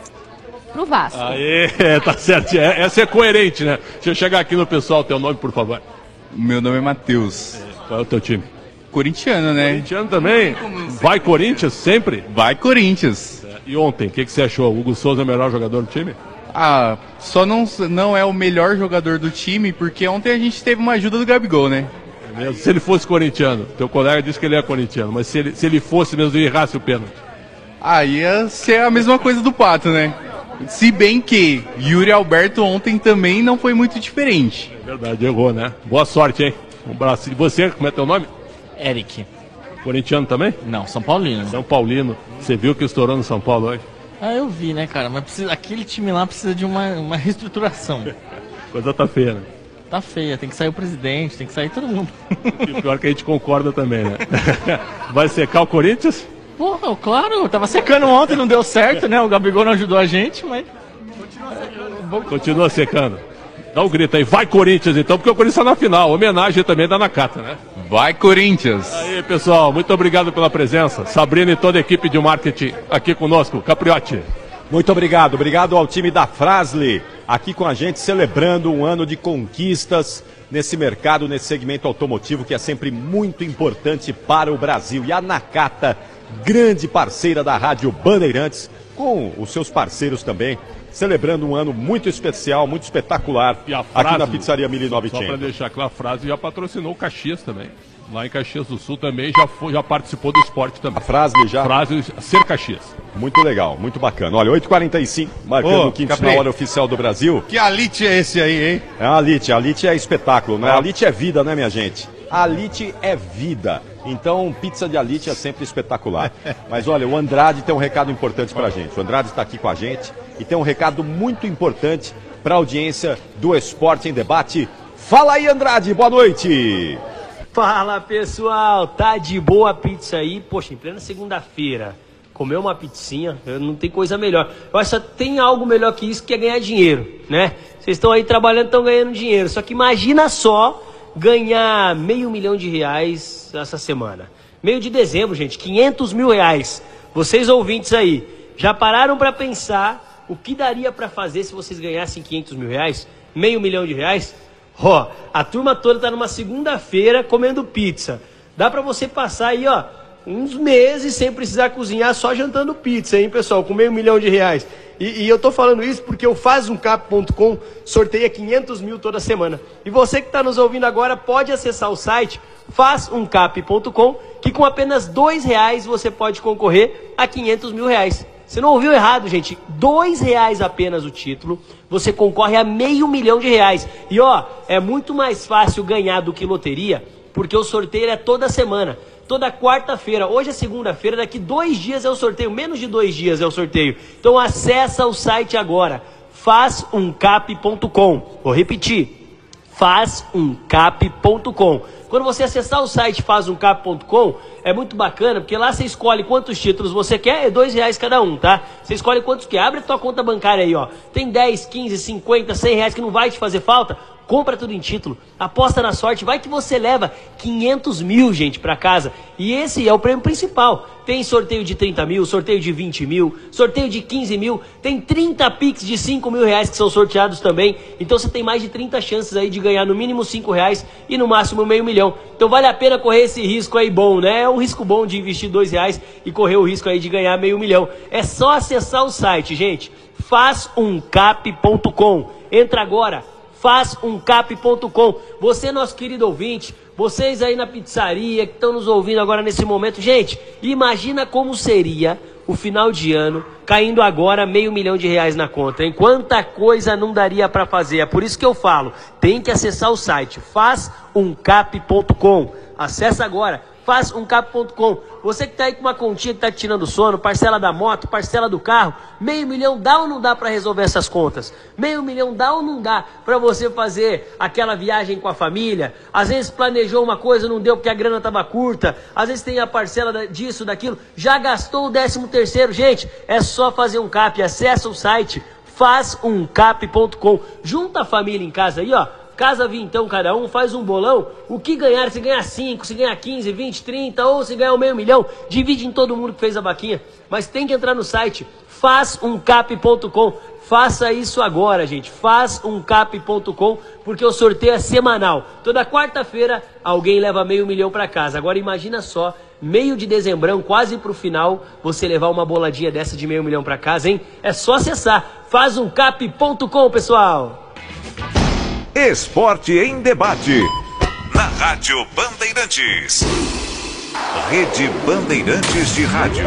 Speaker 6: Pro Vasco.
Speaker 2: Aê, tá certo. É, essa é coerente, né? Deixa eu chegar aqui no pessoal, teu nome, por favor.
Speaker 7: Meu nome é Matheus.
Speaker 2: É, qual é o teu time?
Speaker 7: Corintiano, né?
Speaker 2: Corintiano também? Vai Corinthians sempre?
Speaker 7: Vai Corinthians.
Speaker 2: É, e ontem, o que, que você achou? O Hugo Souza é o melhor jogador do time?
Speaker 7: Ah, só não, não é o melhor jogador do time, porque ontem a gente teve uma ajuda do Gabigol, né?
Speaker 2: É mesmo? Se ele fosse corintiano, teu colega disse que ele é corintiano, mas se ele, se ele fosse mesmo e errasse o pênalti?
Speaker 7: Ah, ia ser a mesma coisa do Pato, né? Se bem que Yuri Alberto ontem também não foi muito diferente.
Speaker 2: É verdade, errou, né? Boa sorte, hein? Um abraço. E você, como é teu nome?
Speaker 8: Eric.
Speaker 2: Corintiano também?
Speaker 8: Não, São Paulino.
Speaker 2: São Paulino. Você viu que estourou no São Paulo hoje?
Speaker 8: Ah, eu vi, né, cara? Mas precisa, aquele time lá precisa de uma, uma reestruturação.
Speaker 2: Coisa tá feia, né?
Speaker 8: Tá feia, tem que sair o presidente, tem que sair todo mundo.
Speaker 2: E pior que a gente concorda também, né? Vai secar o Corinthians?
Speaker 8: Porra, claro, eu tava secando ontem, não deu certo, né? O Gabigol não ajudou a gente, mas... Continua secando.
Speaker 2: Continua secando. Dá um grito aí, vai Corinthians então, porque o Corinthians tá na final. Homenagem também da Nakata, né?
Speaker 7: Vai Corinthians!
Speaker 2: Aí, pessoal, muito obrigado pela presença. Sabrina e toda a equipe de marketing aqui conosco. Capriotti.
Speaker 3: Muito obrigado, obrigado ao time da Fras-le, aqui com a gente, celebrando um ano de conquistas nesse mercado, nesse segmento automotivo, que é sempre muito importante para o Brasil. E a Nakata, grande parceira da Rádio Bandeirantes, com os seus parceiros também, celebrando um ano muito especial, muito espetacular,
Speaker 2: frase,
Speaker 3: aqui na Pizzaria mil e
Speaker 2: Só
Speaker 3: novecentos.
Speaker 2: para deixar claro, a Frase já patrocinou o Caxias também. Lá em Caxias do Sul também já, foi, já participou do esporte também.
Speaker 3: A Frase já?
Speaker 2: Frase Ser Caxias.
Speaker 3: Muito legal, muito bacana. Olha, oito e quarenta e cinco, marcando
Speaker 1: Ô,
Speaker 3: o quinto
Speaker 1: Capri,
Speaker 3: na hora oficial do Brasil.
Speaker 1: Que alite é esse aí, hein?
Speaker 3: É a Alite, a Alite é espetáculo, né? A Alite é vida, né, minha gente? A Alite é vida. Então, pizza de Alite é sempre espetacular. Mas olha, o Andrade tem um recado importante pra gente. O Andrade está aqui com a gente e tem um recado muito importante para a audiência do Esporte em Debate. Fala aí, Andrade, boa noite!
Speaker 25: Fala, pessoal, tá de boa a pizza aí? Poxa, em plena segunda-feira, comer uma pizzinha, não tem coisa melhor. Eu acho que tem algo melhor que isso, que é ganhar dinheiro, né? Vocês estão aí trabalhando, estão ganhando dinheiro. Só que imagina só ganhar meio milhão de reais essa semana. Meio de dezembro, gente, quinhentos mil reais. Vocês ouvintes aí, já pararam para pensar o que daria para fazer se vocês ganhassem quinhentos mil reais? Meio milhão de reais? Ó, a turma toda tá numa segunda-feira comendo pizza. Dá pra você passar aí, ó, uns meses sem precisar cozinhar, só jantando pizza, hein, pessoal, com meio milhão de reais. E, e eu tô falando isso porque o faz um cap ponto com sorteia quinhentos mil toda semana. E você que tá nos ouvindo agora pode acessar o site faz um cap ponto com, que com apenas dois reais você pode concorrer a quinhentos mil reais. Você não ouviu errado, gente. Dois reais apenas o título. Você concorre a meio milhão de reais. E ó, é muito mais fácil ganhar do que loteria, porque o sorteio é toda semana. Toda quarta-feira. Hoje é segunda-feira, daqui dois dias é o sorteio. Menos de dois dias é o sorteio. Então acessa o site agora. faz um cap ponto com. Vou repetir. faz um cap ponto com. Quando você acessar o site faz um cap ponto com, é muito bacana, porque lá você escolhe quantos títulos você quer, é dois reais cada um, tá? Você escolhe quantos quer, abre a tua conta bancária aí, ó. Tem dez, quinze, cinquenta, cem reais que não vai te fazer falta, compra tudo em título, aposta na sorte, vai que você leva quinhentos mil, gente, pra casa. E esse é o prêmio principal. Tem sorteio de trinta mil, sorteio de vinte mil, sorteio de quinze mil, tem trinta Pix de cinco mil reais que são sorteados também. Então você tem mais de trinta chances aí de ganhar no mínimo cinco reais e no máximo meio milhão. Então vale a pena correr esse risco aí bom, né? É um risco bom de investir dois reais e correr o risco aí de ganhar meio milhão. É só acessar o site, gente. faz um cap ponto com. Entra agora. faz um cap ponto com. Você, nosso querido ouvinte, vocês aí na pizzaria que estão nos ouvindo agora nesse momento, gente, imagina como seria o final de ano caindo agora meio milhão de reais na conta, hein? Quanta coisa não daria para fazer. É por isso que eu falo, tem que acessar o site faz um cap ponto com. Acessa agora, faz um cap ponto com. Você que tá aí com uma continha que tá te tirando sono, parcela da moto, parcela do carro, meio milhão dá ou não dá para resolver essas contas? Meio milhão dá ou não dá para você fazer aquela viagem com a família? Às vezes planejou uma coisa, não deu porque a grana tava curta. Às vezes tem a parcela disso, daquilo. Já gastou o décimo terceiro. Gente, é só fazer um cap. Acessa o site faz um cap ponto com. Junta a família em casa aí, ó. Casa vintão cada um, faz um bolão, o que ganhar, se ganhar cinco, se ganhar quinze, vinte, trinta, ou se ganhar um meio milhão, divide em todo mundo que fez a vaquinha, mas tem que entrar no site faz um cap ponto com, faça isso agora, gente, faz um cap ponto com, porque o sorteio é semanal, toda quarta-feira alguém leva meio milhão para casa. Agora imagina só, meio de dezembrão, quase pro final, você levar uma boladinha dessa de meio milhão para casa, hein? É só acessar faz um cap ponto com, pessoal.
Speaker 4: Esporte em debate. Na Rádio Bandeirantes. Rede Bandeirantes de Rádio.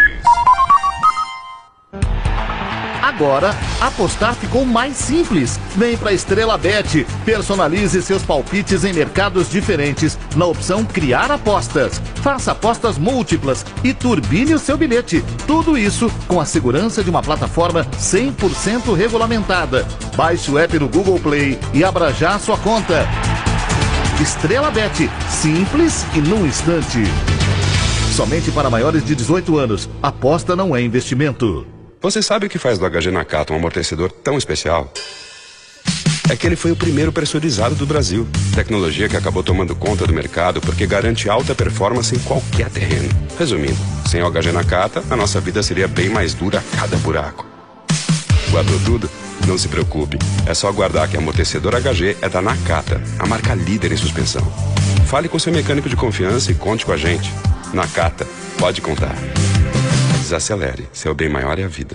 Speaker 9: Agora, apostar ficou mais simples. Vem pra Estrela Bet. Personalize seus palpites em mercados diferentes na opção Criar Apostas. Faça apostas múltiplas e turbine o seu bilhete. Tudo isso com a segurança de uma plataforma cem por cento regulamentada. Baixe o app no Google Play e abra já a sua conta. Estrela Bet. Simples e num instante. Somente para maiores de dezoito anos. Aposta não é investimento.
Speaker 18: Você sabe o que faz do H G Nakata um amortecedor tão especial? É que ele foi o primeiro pressurizado do Brasil. Tecnologia que acabou tomando conta do mercado porque garante alta performance em qualquer terreno. Resumindo, sem o H G Nakata, a nossa vida seria bem mais dura a cada buraco. Guardou tudo? Não se preocupe. É só guardar que amortecedor H G é da Nakata, a marca líder em suspensão. Fale com seu mecânico de confiança e conte com a gente. Nakata, pode contar. Desacelere, seu bem maior é a vida.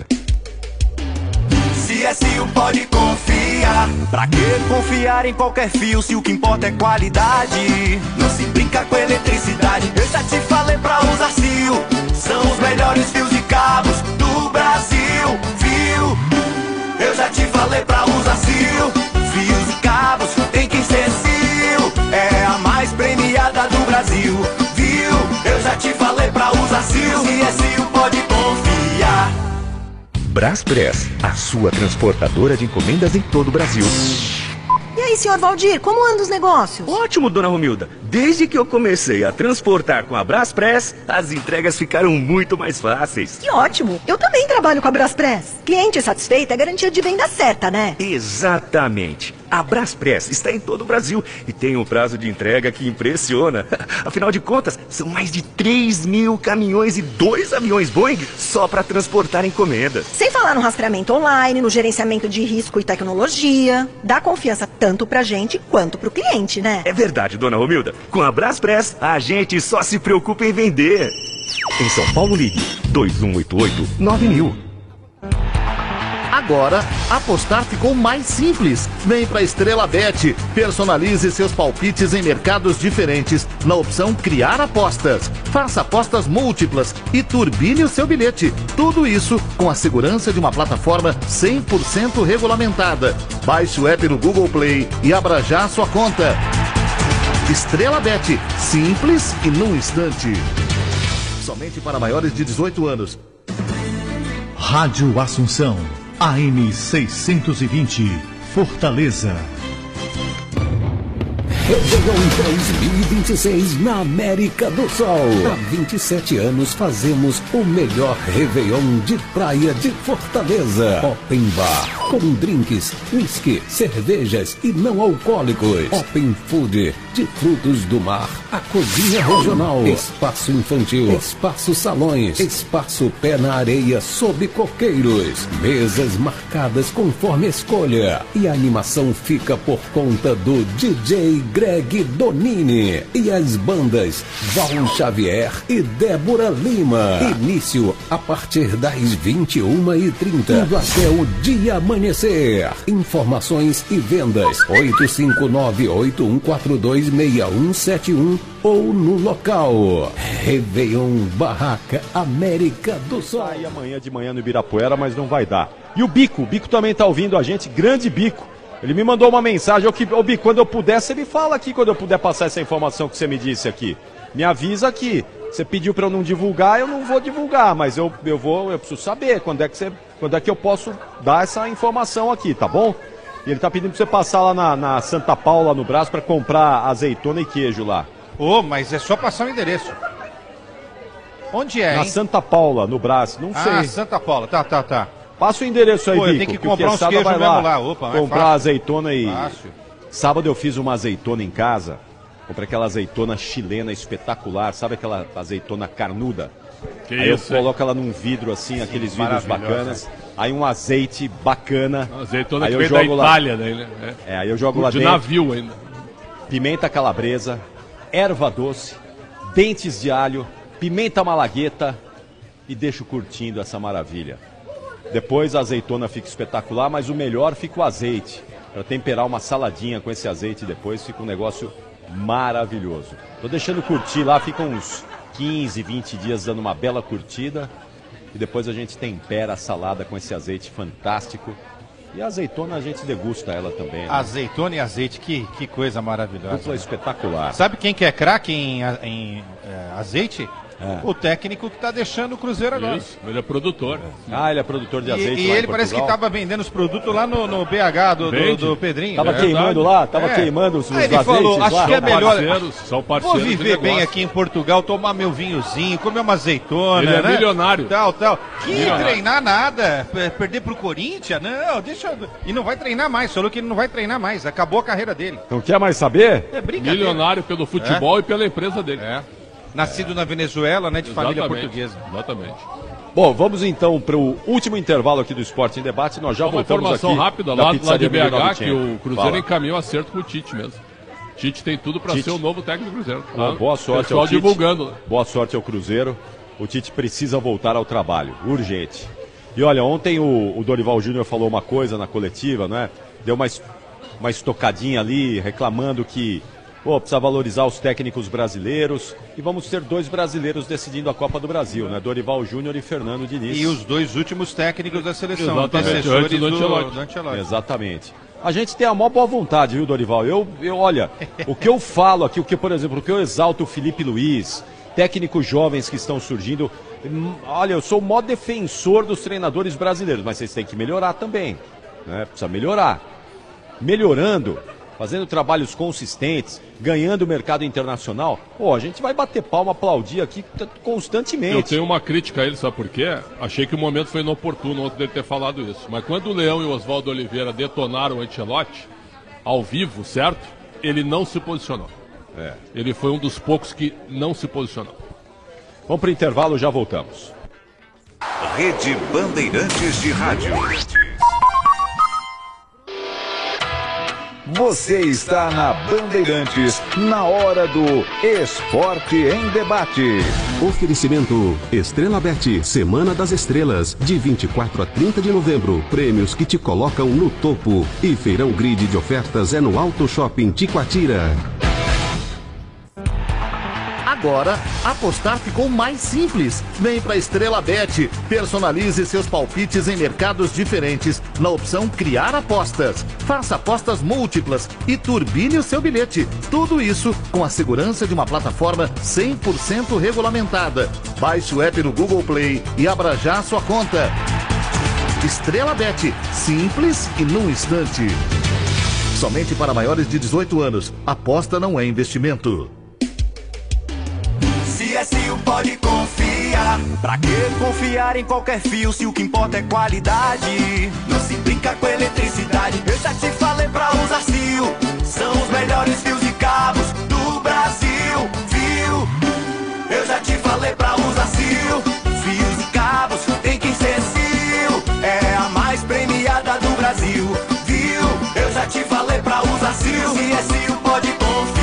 Speaker 23: C S U pode confiar. Pra que confiar em qualquer fio se o que importa é qualidade? Não se brinca com eletricidade. Eu já te falei pra usar C I U. São os melhores fios e cabos do Brasil. Fio, eu já te falei pra usar C I U. Fios e cabos tem que ser C I U. É a mais premiada do Brasil. Viu? Eu já te falei pra usar C I U. C S U pode confiar.
Speaker 11: Braspress, a sua transportadora de encomendas em todo o Brasil.
Speaker 12: E aí, senhor Valdir, como andam os negócios?
Speaker 11: Ótimo, dona Romilda. Desde que eu comecei a transportar com a Braspress, as entregas ficaram muito mais fáceis.
Speaker 12: Que ótimo! Eu também trabalho com a Braspress. Cliente satisfeito é garantia de venda certa, né?
Speaker 11: Exatamente. A Braspress está em todo o Brasil e tem um prazo de entrega que impressiona. Afinal de contas, são mais de três mil caminhões e dois aviões Boeing só para transportar encomendas.
Speaker 12: Sem falar no rastreamento online, no gerenciamento de risco e tecnologia. Dá confiança tanto pra gente quanto pro cliente, né?
Speaker 11: É verdade, dona Romilda. Com a Braspress, a gente só se preocupa em vender. Em São Paulo, ligue dois um oito oito nove mil.
Speaker 9: Agora, apostar ficou mais simples. Vem pra Estrela Bet. Personalize seus palpites em mercados diferentes na opção Criar Apostas. Faça apostas múltiplas e turbine o seu bilhete. Tudo isso com a segurança de uma plataforma cem por cento regulamentada. Baixe o app no Google Play e abra já a sua conta. Estrela Bet. Simples e num instante. Somente para maiores de dezoito anos.
Speaker 14: Rádio Assunção. A M seiscentos e vinte, Fortaleza.
Speaker 19: Réveillon dois mil e vinte e seis na América do Sol. Há vinte e sete anos fazemos o melhor Réveillon de praia de Fortaleza. Open Bar, com drinks, whisky, cervejas e não alcoólicos. Open Food, de frutos do mar, a cozinha regional. Espaço infantil, espaço salões, espaço pé na areia sob coqueiros. Mesas marcadas conforme escolha. E a animação fica por conta do D J
Speaker 13: Greg Donini e as bandas Val Xavier e Débora Lima. Início a partir das vinte e uma e trinta, indo até o dia amanhecer. Informações e vendas oito cinco nove, oito um quatro dois, seis um sete um ou no local Réveillon Barraca América do Sol.
Speaker 3: Sai amanhã de manhã no Ibirapuera, mas não vai dar. E o Bico, o Bico também tá ouvindo a gente, grande Bico. Ele me mandou uma mensagem, ô Bico, quando eu puder, você me fala aqui, quando eu puder passar essa informação que você me disse aqui. Me avisa aqui. Você pediu para eu não divulgar, eu não vou divulgar, mas eu, eu vou, eu preciso saber quando é que você, quando é que eu posso dar essa informação aqui, tá bom? E ele tá pedindo para você passar lá na, na Santa Paula, no Brás, para comprar azeitona e queijo lá.
Speaker 1: Ô, oh, mas é só passar o endereço. Onde é,
Speaker 3: Na
Speaker 1: hein?
Speaker 3: Santa Paula, no Brás, não sei.
Speaker 1: Ah, Santa Paula, tá, tá, tá.
Speaker 3: Passa o endereço aí,
Speaker 1: Pô, eu
Speaker 3: Bico.
Speaker 1: tenho que comprar uns queijos mesmo lá. lá. Opa,
Speaker 3: comprar
Speaker 1: fácil.
Speaker 3: azeitona e...
Speaker 1: Fácil.
Speaker 3: Sábado eu fiz uma azeitona em casa. Comprei aquela azeitona chilena espetacular. Sabe aquela azeitona carnuda?
Speaker 2: Que
Speaker 3: aí
Speaker 2: isso,
Speaker 3: eu coloco ela num vidro assim, aqueles vidros bacanas. Aí um azeite bacana.
Speaker 2: Azeitona
Speaker 3: aí
Speaker 2: que
Speaker 3: eu
Speaker 2: vem
Speaker 3: jogo
Speaker 2: da
Speaker 3: lá...
Speaker 2: Itália, né?
Speaker 3: É. é, aí eu jogo
Speaker 2: Por
Speaker 3: lá
Speaker 2: de
Speaker 3: dentro.
Speaker 2: navio ainda.
Speaker 3: Pimenta calabresa, erva doce, dentes de alho, pimenta malagueta e deixo curtindo essa maravilha. Depois a azeitona fica espetacular, mas o melhor fica o azeite. Para temperar uma saladinha com esse azeite depois fica um negócio maravilhoso. Tô deixando curtir lá, fica uns quinze, vinte dias dando uma bela curtida. E depois a gente tempera a salada com esse azeite fantástico. E a azeitona a gente degusta ela também. Né?
Speaker 1: Azeitona e azeite, que, que coisa maravilhosa.
Speaker 3: Dupla
Speaker 1: né?
Speaker 3: espetacular.
Speaker 1: Sabe quem que é craque em, em é, azeite?
Speaker 3: É.
Speaker 1: O técnico que está deixando o Cruzeiro agora.
Speaker 2: Isso, ele é produtor.
Speaker 3: Ah, ele é produtor de
Speaker 1: E,
Speaker 3: azeite
Speaker 1: e
Speaker 3: lá em
Speaker 1: ele parece que
Speaker 3: Portugal.
Speaker 1: estava vendendo os produtos lá no, no B H do, do, do Pedrinho.
Speaker 3: Tava
Speaker 1: né?
Speaker 3: queimando lá, tava
Speaker 1: É.
Speaker 3: queimando os, os
Speaker 1: Aí ele
Speaker 3: azeites
Speaker 1: falou, acho
Speaker 3: lá.
Speaker 1: que é melhor.
Speaker 2: Parceiros, são
Speaker 1: Vou
Speaker 2: parceiros de
Speaker 1: viver bem
Speaker 2: negócio.
Speaker 1: aqui em Portugal, tomar meu vinhozinho, comer uma azeitona,
Speaker 2: Ele é
Speaker 1: né?
Speaker 2: milionário.
Speaker 1: Tal, tal. Que
Speaker 2: Milionário.
Speaker 1: treinar nada, P- perder pro Corinthians, não, deixa. eu- E não vai treinar mais, falou que ele não vai treinar mais, acabou a carreira dele.
Speaker 3: Não quer mais saber?
Speaker 1: É brincadeira.
Speaker 2: Milionário pelo futebol e pela empresa dele.
Speaker 1: É. Nascido na Venezuela, né, de família
Speaker 2: Exatamente,
Speaker 1: portuguesa.
Speaker 2: Exatamente.
Speaker 3: Bom, vamos então para o último intervalo aqui do Esporte em Debate. Nós já
Speaker 2: Uma
Speaker 3: voltamos
Speaker 2: informação
Speaker 3: aqui
Speaker 2: rápida
Speaker 3: da
Speaker 2: lá, lá
Speaker 3: Pizzaria
Speaker 2: de B H,
Speaker 3: Miguel
Speaker 2: que o Cruzeiro
Speaker 3: Fala.
Speaker 2: encaminhou acerto com o Tite mesmo. Tite tem tudo para
Speaker 3: Tite.
Speaker 2: ser o novo técnico do Cruzeiro.
Speaker 3: Bom,
Speaker 2: Tá?
Speaker 3: boa sorte
Speaker 2: Pessoal
Speaker 3: ao Tite.
Speaker 2: divulgando.
Speaker 3: Boa sorte ao Cruzeiro. O Tite precisa voltar ao trabalho, urgente. E olha, ontem o, o Dorival Júnior falou uma coisa na coletiva, né? Deu uma, es- uma estocadinha ali, reclamando que pô, precisa valorizar os técnicos brasileiros. E vamos ter dois brasileiros decidindo a Copa do Brasil, né? Dorival Júnior e Fernando Diniz.
Speaker 1: E os dois últimos técnicos da seleção,
Speaker 3: Exatamente,
Speaker 1: antecessores
Speaker 3: antes do
Speaker 1: do,
Speaker 3: Ancelotti.
Speaker 1: do Ancelotti.
Speaker 3: Exatamente. A gente tem a maior boa vontade, viu, Dorival? Eu, eu, olha, o que eu falo aqui, o que, por exemplo, o que eu exalto o Felipe Luiz, técnicos jovens que estão surgindo. hum, Olha, eu sou o maior defensor dos treinadores brasileiros, mas vocês têm que melhorar também, né? Precisa melhorar. Melhorando, fazendo trabalhos consistentes, ganhando o mercado internacional, pô, a gente vai bater palma, aplaudir aqui t- constantemente.
Speaker 2: Eu tenho uma crítica a ele, sabe por quê? Achei que o momento foi inoportuno ontem dele ter falado isso. Mas quando o Leão e o Oswaldo Oliveira detonaram o Ancelotti, ao vivo, certo? Ele não se posicionou.
Speaker 3: É.
Speaker 2: Ele foi um dos poucos que não se posicionou.
Speaker 3: Vamos para o intervalo, já voltamos.
Speaker 4: Rede Bandeirantes de Rádio.
Speaker 10: Você está na Bandeirantes, na hora do Esporte em Debate.
Speaker 13: Oferecimento Estrela Bet, Semana das Estrelas, de vinte e quatro a trinta de novembro. Prêmios que te colocam no topo. E Feirão Grid de ofertas é no Auto Shopping Ticoatira.
Speaker 9: Agora, apostar ficou mais simples. Vem para Estrela Bet. Personalize seus palpites em mercados diferentes na opção Criar Apostas. Faça apostas múltiplas e turbine o seu bilhete. Tudo isso com a segurança de uma plataforma cem por cento regulamentada. Baixe o app no Google Play e abra já sua conta. Estrela Bet. Simples e num instante. Somente para maiores de dezoito anos. Aposta não é investimento.
Speaker 15: C S U pode confiar. Pra que confiar em qualquer fio se o que importa é qualidade? Não se brinca com eletricidade. Eu já te falei pra usar C I U. São os melhores fios e cabos do Brasil. Fio. Eu já te falei pra usar C I U. Fios e cabos tem que ser C I U. É a mais premiada do Brasil. Viu? Eu já te falei pra usar C I U. C S U pode confiar.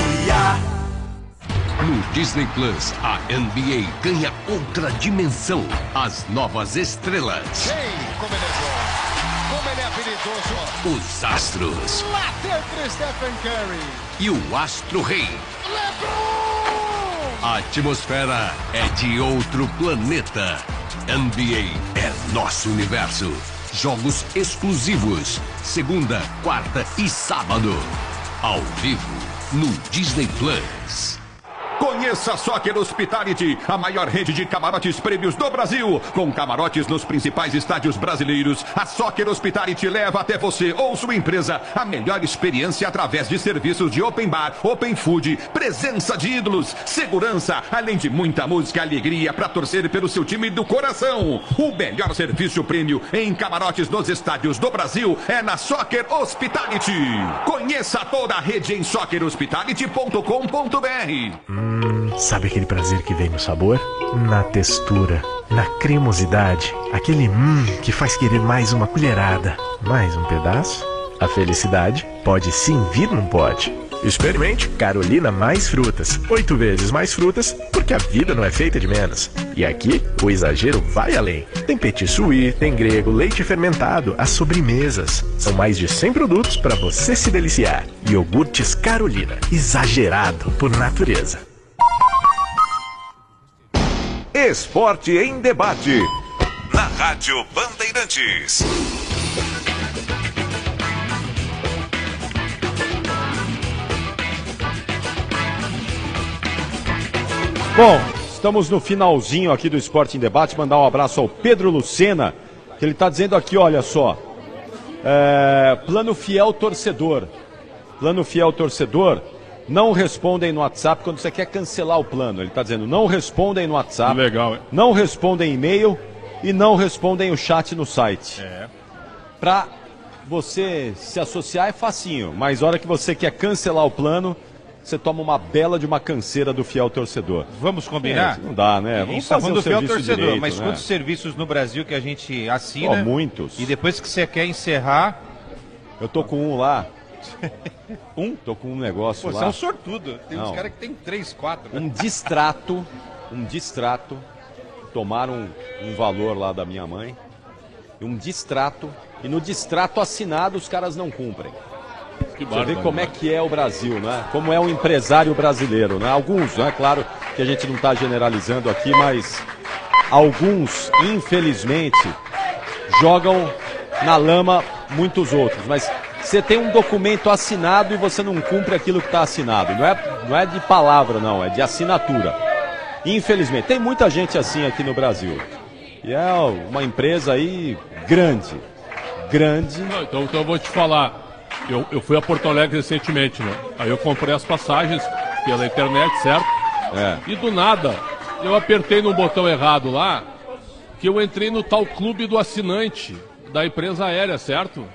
Speaker 19: Disney Plus, a N B A ganha outra dimensão. As novas estrelas.
Speaker 16: Como ele é bom. Como ele é habilidoso.
Speaker 19: Os astros.
Speaker 16: Lá dentro, Stephen Curry.
Speaker 19: E o Astro Rei.
Speaker 16: LeBron!
Speaker 19: A atmosfera é de outro planeta. N B A é nosso universo. Jogos exclusivos. Segunda, quarta e sábado. Ao vivo no Disney Plus.
Speaker 17: Conheça a Soccer Hospitality, a maior rede de camarotes prêmios do Brasil. Com camarotes nos principais estádios brasileiros, a Soccer Hospitality leva até você ou sua empresa a melhor experiência através de serviços de open bar, open food, presença de ídolos, segurança, além de muita música e alegria para torcer pelo seu time do coração. O melhor serviço prêmio em camarotes nos estádios do Brasil é na Soccer Hospitality. Conheça toda a rede em soccer hospitality ponto com ponto b r.
Speaker 20: Hum, sabe aquele prazer que vem no sabor? Na textura, na cremosidade, aquele hum que faz querer mais uma colherada, mais um pedaço? A felicidade pode sim vir num pote. Experimente Carolina Mais Frutas. Oito vezes mais frutas, porque a vida não é feita de menos. E aqui, o exagero vai além. Tem petit suí, tem grego, leite fermentado, as sobremesas. São mais de cem produtos para você se deliciar. Iogurtes Carolina, exagerado por natureza.
Speaker 10: Esporte em debate.
Speaker 4: Na Rádio Bandeirantes.
Speaker 3: Bom, estamos no finalzinho aqui do Esporte em Debate. Mandar um abraço ao Pedro Lucena, que ele está dizendo aqui, olha só. É, plano fiel torcedor. Plano fiel torcedor. Não respondem no WhatsApp quando você quer cancelar o plano. Ele está dizendo, não respondem no WhatsApp.
Speaker 2: Legal, hein?
Speaker 3: Não respondem e-mail e não respondem o chat no site.
Speaker 2: É.
Speaker 3: Para você se associar é facinho, mas a hora que você quer cancelar o plano, você toma uma bela de uma canseira do fiel torcedor.
Speaker 1: Vamos combinar?
Speaker 3: É, não dá, né?
Speaker 1: A
Speaker 3: Vamos
Speaker 1: gente tá
Speaker 3: fazer
Speaker 1: falando
Speaker 3: o
Speaker 1: do fiel
Speaker 3: serviço
Speaker 1: torcedor,
Speaker 3: direito,
Speaker 1: mas
Speaker 3: né?
Speaker 1: quantos serviços no Brasil que a gente assina?
Speaker 3: Oh, muitos.
Speaker 1: E depois que você quer encerrar...
Speaker 3: Eu tô com um lá. um? Tô com um negócio
Speaker 1: Pô,
Speaker 3: lá.
Speaker 1: você é um sortudo. Tem
Speaker 3: Não.
Speaker 1: uns caras que tem três, quatro.
Speaker 3: Um distrato, um distrato. Tomaram um, um valor lá da minha mãe. Um distrato. E no distrato assinado os caras não cumprem.
Speaker 2: Que
Speaker 3: Você vê como é que é o Brasil, né? Como é o empresário brasileiro, né? Alguns, né? Claro que a gente não está generalizando aqui, mas alguns, infelizmente, jogam na lama muitos outros. Mas você tem um documento assinado e você não cumpre aquilo que está assinado. Não é, não é de palavra, não, é de assinatura. Infelizmente, tem muita gente assim aqui no Brasil. E é uma empresa aí grande, grande.
Speaker 2: Não, então, então eu vou te falar. Eu, eu fui a Porto Alegre recentemente, né? Aí eu comprei as passagens pela internet, certo?
Speaker 3: É.
Speaker 2: E do nada, eu apertei no botão errado lá, que eu entrei no tal clube do assinante da empresa aérea, certo?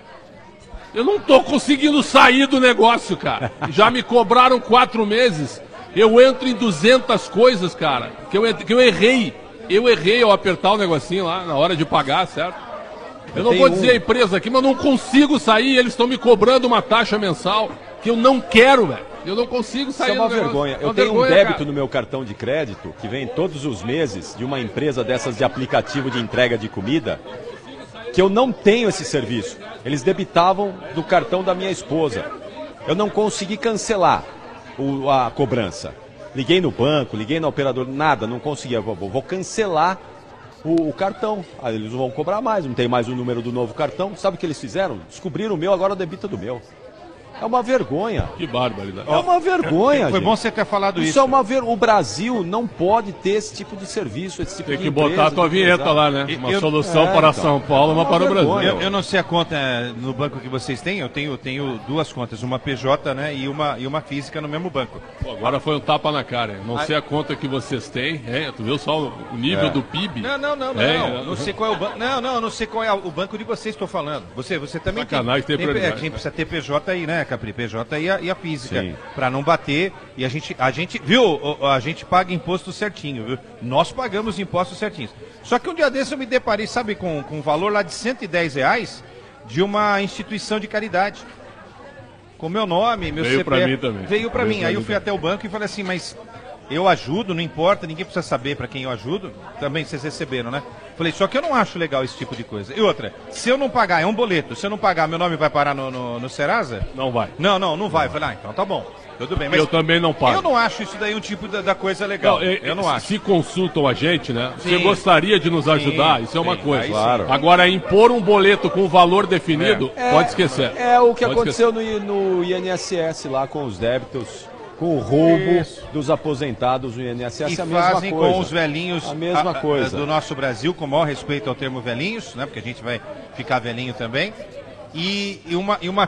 Speaker 2: Eu não tô conseguindo sair do negócio, cara. Já me cobraram quatro meses. Eu entro em duzentas coisas, cara, que eu, que eu errei. Eu errei ao apertar o negocinho lá na hora de pagar, certo? Eu não vou dizer a empresa aqui, mas não consigo sair. Eles estão me cobrando uma taxa mensal que eu não quero, velho. Eu não consigo sair.
Speaker 3: Isso é uma
Speaker 2: do
Speaker 3: vergonha.
Speaker 2: negócio. É
Speaker 3: Eu
Speaker 2: uma
Speaker 3: tenho
Speaker 2: vergonha,
Speaker 3: um débito
Speaker 2: cara.
Speaker 3: no meu cartão de crédito que vem todos os meses de uma empresa dessas de aplicativo de entrega de comida, que eu não tenho esse serviço. Eles debitavam do cartão da minha esposa. Eu não consegui cancelar o, a cobrança. Liguei no banco, liguei na operadora, nada, não conseguia. Vou, vou cancelar o, o cartão. Aí eles vão cobrar mais, não tem mais o número do novo cartão. Sabe o que eles fizeram? Descobriram o meu, agora debita do meu. É uma vergonha.
Speaker 2: Que barbaridade.
Speaker 3: É uma vergonha,
Speaker 1: Foi
Speaker 3: gente.
Speaker 1: bom você ter falado isso.
Speaker 3: Isso é uma ver... O Brasil não pode ter esse tipo de serviço, esse tipo
Speaker 2: Tem
Speaker 3: de
Speaker 2: que
Speaker 3: empresa,
Speaker 2: botar a tua
Speaker 3: de
Speaker 2: vinheta
Speaker 3: empresário.
Speaker 2: lá, né? Uma
Speaker 1: Eu-
Speaker 2: solução
Speaker 3: É,
Speaker 2: para
Speaker 3: então.
Speaker 2: São Paulo, uma
Speaker 3: É uma
Speaker 2: para o Brasil.
Speaker 3: vergonha.
Speaker 1: Eu, eu não sei a conta eh, no banco que vocês têm, eu tenho, tenho duas contas, uma P J, né, e uma, e uma física no mesmo banco.
Speaker 2: Pô, agora foi um tapa na cara. hein? Não
Speaker 1: Ai.
Speaker 2: sei a conta que vocês têm. É, tu viu só o o nível
Speaker 3: É.
Speaker 2: do P I B?
Speaker 1: Não, não, não, não.
Speaker 2: É,
Speaker 1: não,
Speaker 2: é.
Speaker 1: não sei qual é o banco. Não, não, não sei qual é o banco de vocês, estou falando. Você, você também
Speaker 2: Sacanagem, tem
Speaker 1: tem.
Speaker 2: prioridade.
Speaker 1: é, a gente precisa ter P J aí, né, Capri? P J e a, e a física.
Speaker 3: Sim.
Speaker 1: Para não bater. E a gente, a gente, viu? O- A gente paga imposto certinho, viu? Nós pagamos impostos certinhos. Só que um dia desse eu me deparei, sabe, com, com um valor lá de cento e dez reais de uma instituição de caridade. Com meu nome, meu
Speaker 2: Veio
Speaker 1: C P F.
Speaker 2: pra mim também.
Speaker 1: Veio para
Speaker 2: Veio
Speaker 1: mim.
Speaker 2: pra
Speaker 1: Aí eu
Speaker 2: mim
Speaker 1: fui
Speaker 2: também.
Speaker 1: até o banco e falei assim, mas eu ajudo, não importa, ninguém precisa saber para quem eu ajudo. Também vocês receberam, né? Falei, só que eu não acho legal esse tipo de coisa. E outra, se eu não pagar, é um boleto, se eu não pagar, meu nome vai parar no, no, no Serasa?
Speaker 2: Não vai.
Speaker 1: Não, não, não vai. Eu falei, ah, então tá bom. Tudo bem, mas
Speaker 2: eu também não pago.
Speaker 1: Eu não acho isso daí um tipo da, da coisa legal. Não, eu, eu não acho.
Speaker 2: Se consultam a gente, né?
Speaker 1: Sim.
Speaker 2: Você gostaria de nos ajudar? Sim, isso é uma
Speaker 1: sim,
Speaker 2: coisa.
Speaker 3: Claro.
Speaker 2: Agora, impor um boleto com valor definido,
Speaker 3: É,
Speaker 2: pode esquecer.
Speaker 3: É o que
Speaker 2: Pode
Speaker 3: aconteceu no, no I N S S lá com os débitos, com o roubo
Speaker 1: Isso.
Speaker 3: dos aposentados no I N S S.
Speaker 1: E
Speaker 3: a mesma
Speaker 1: fazem
Speaker 3: coisa.
Speaker 1: com os velhinhos
Speaker 3: A mesma
Speaker 1: a, a,
Speaker 3: coisa.
Speaker 1: do nosso Brasil, com o maior respeito ao termo velhinhos, né? Porque a gente vai ficar velhinho também. E, e, uma, e uma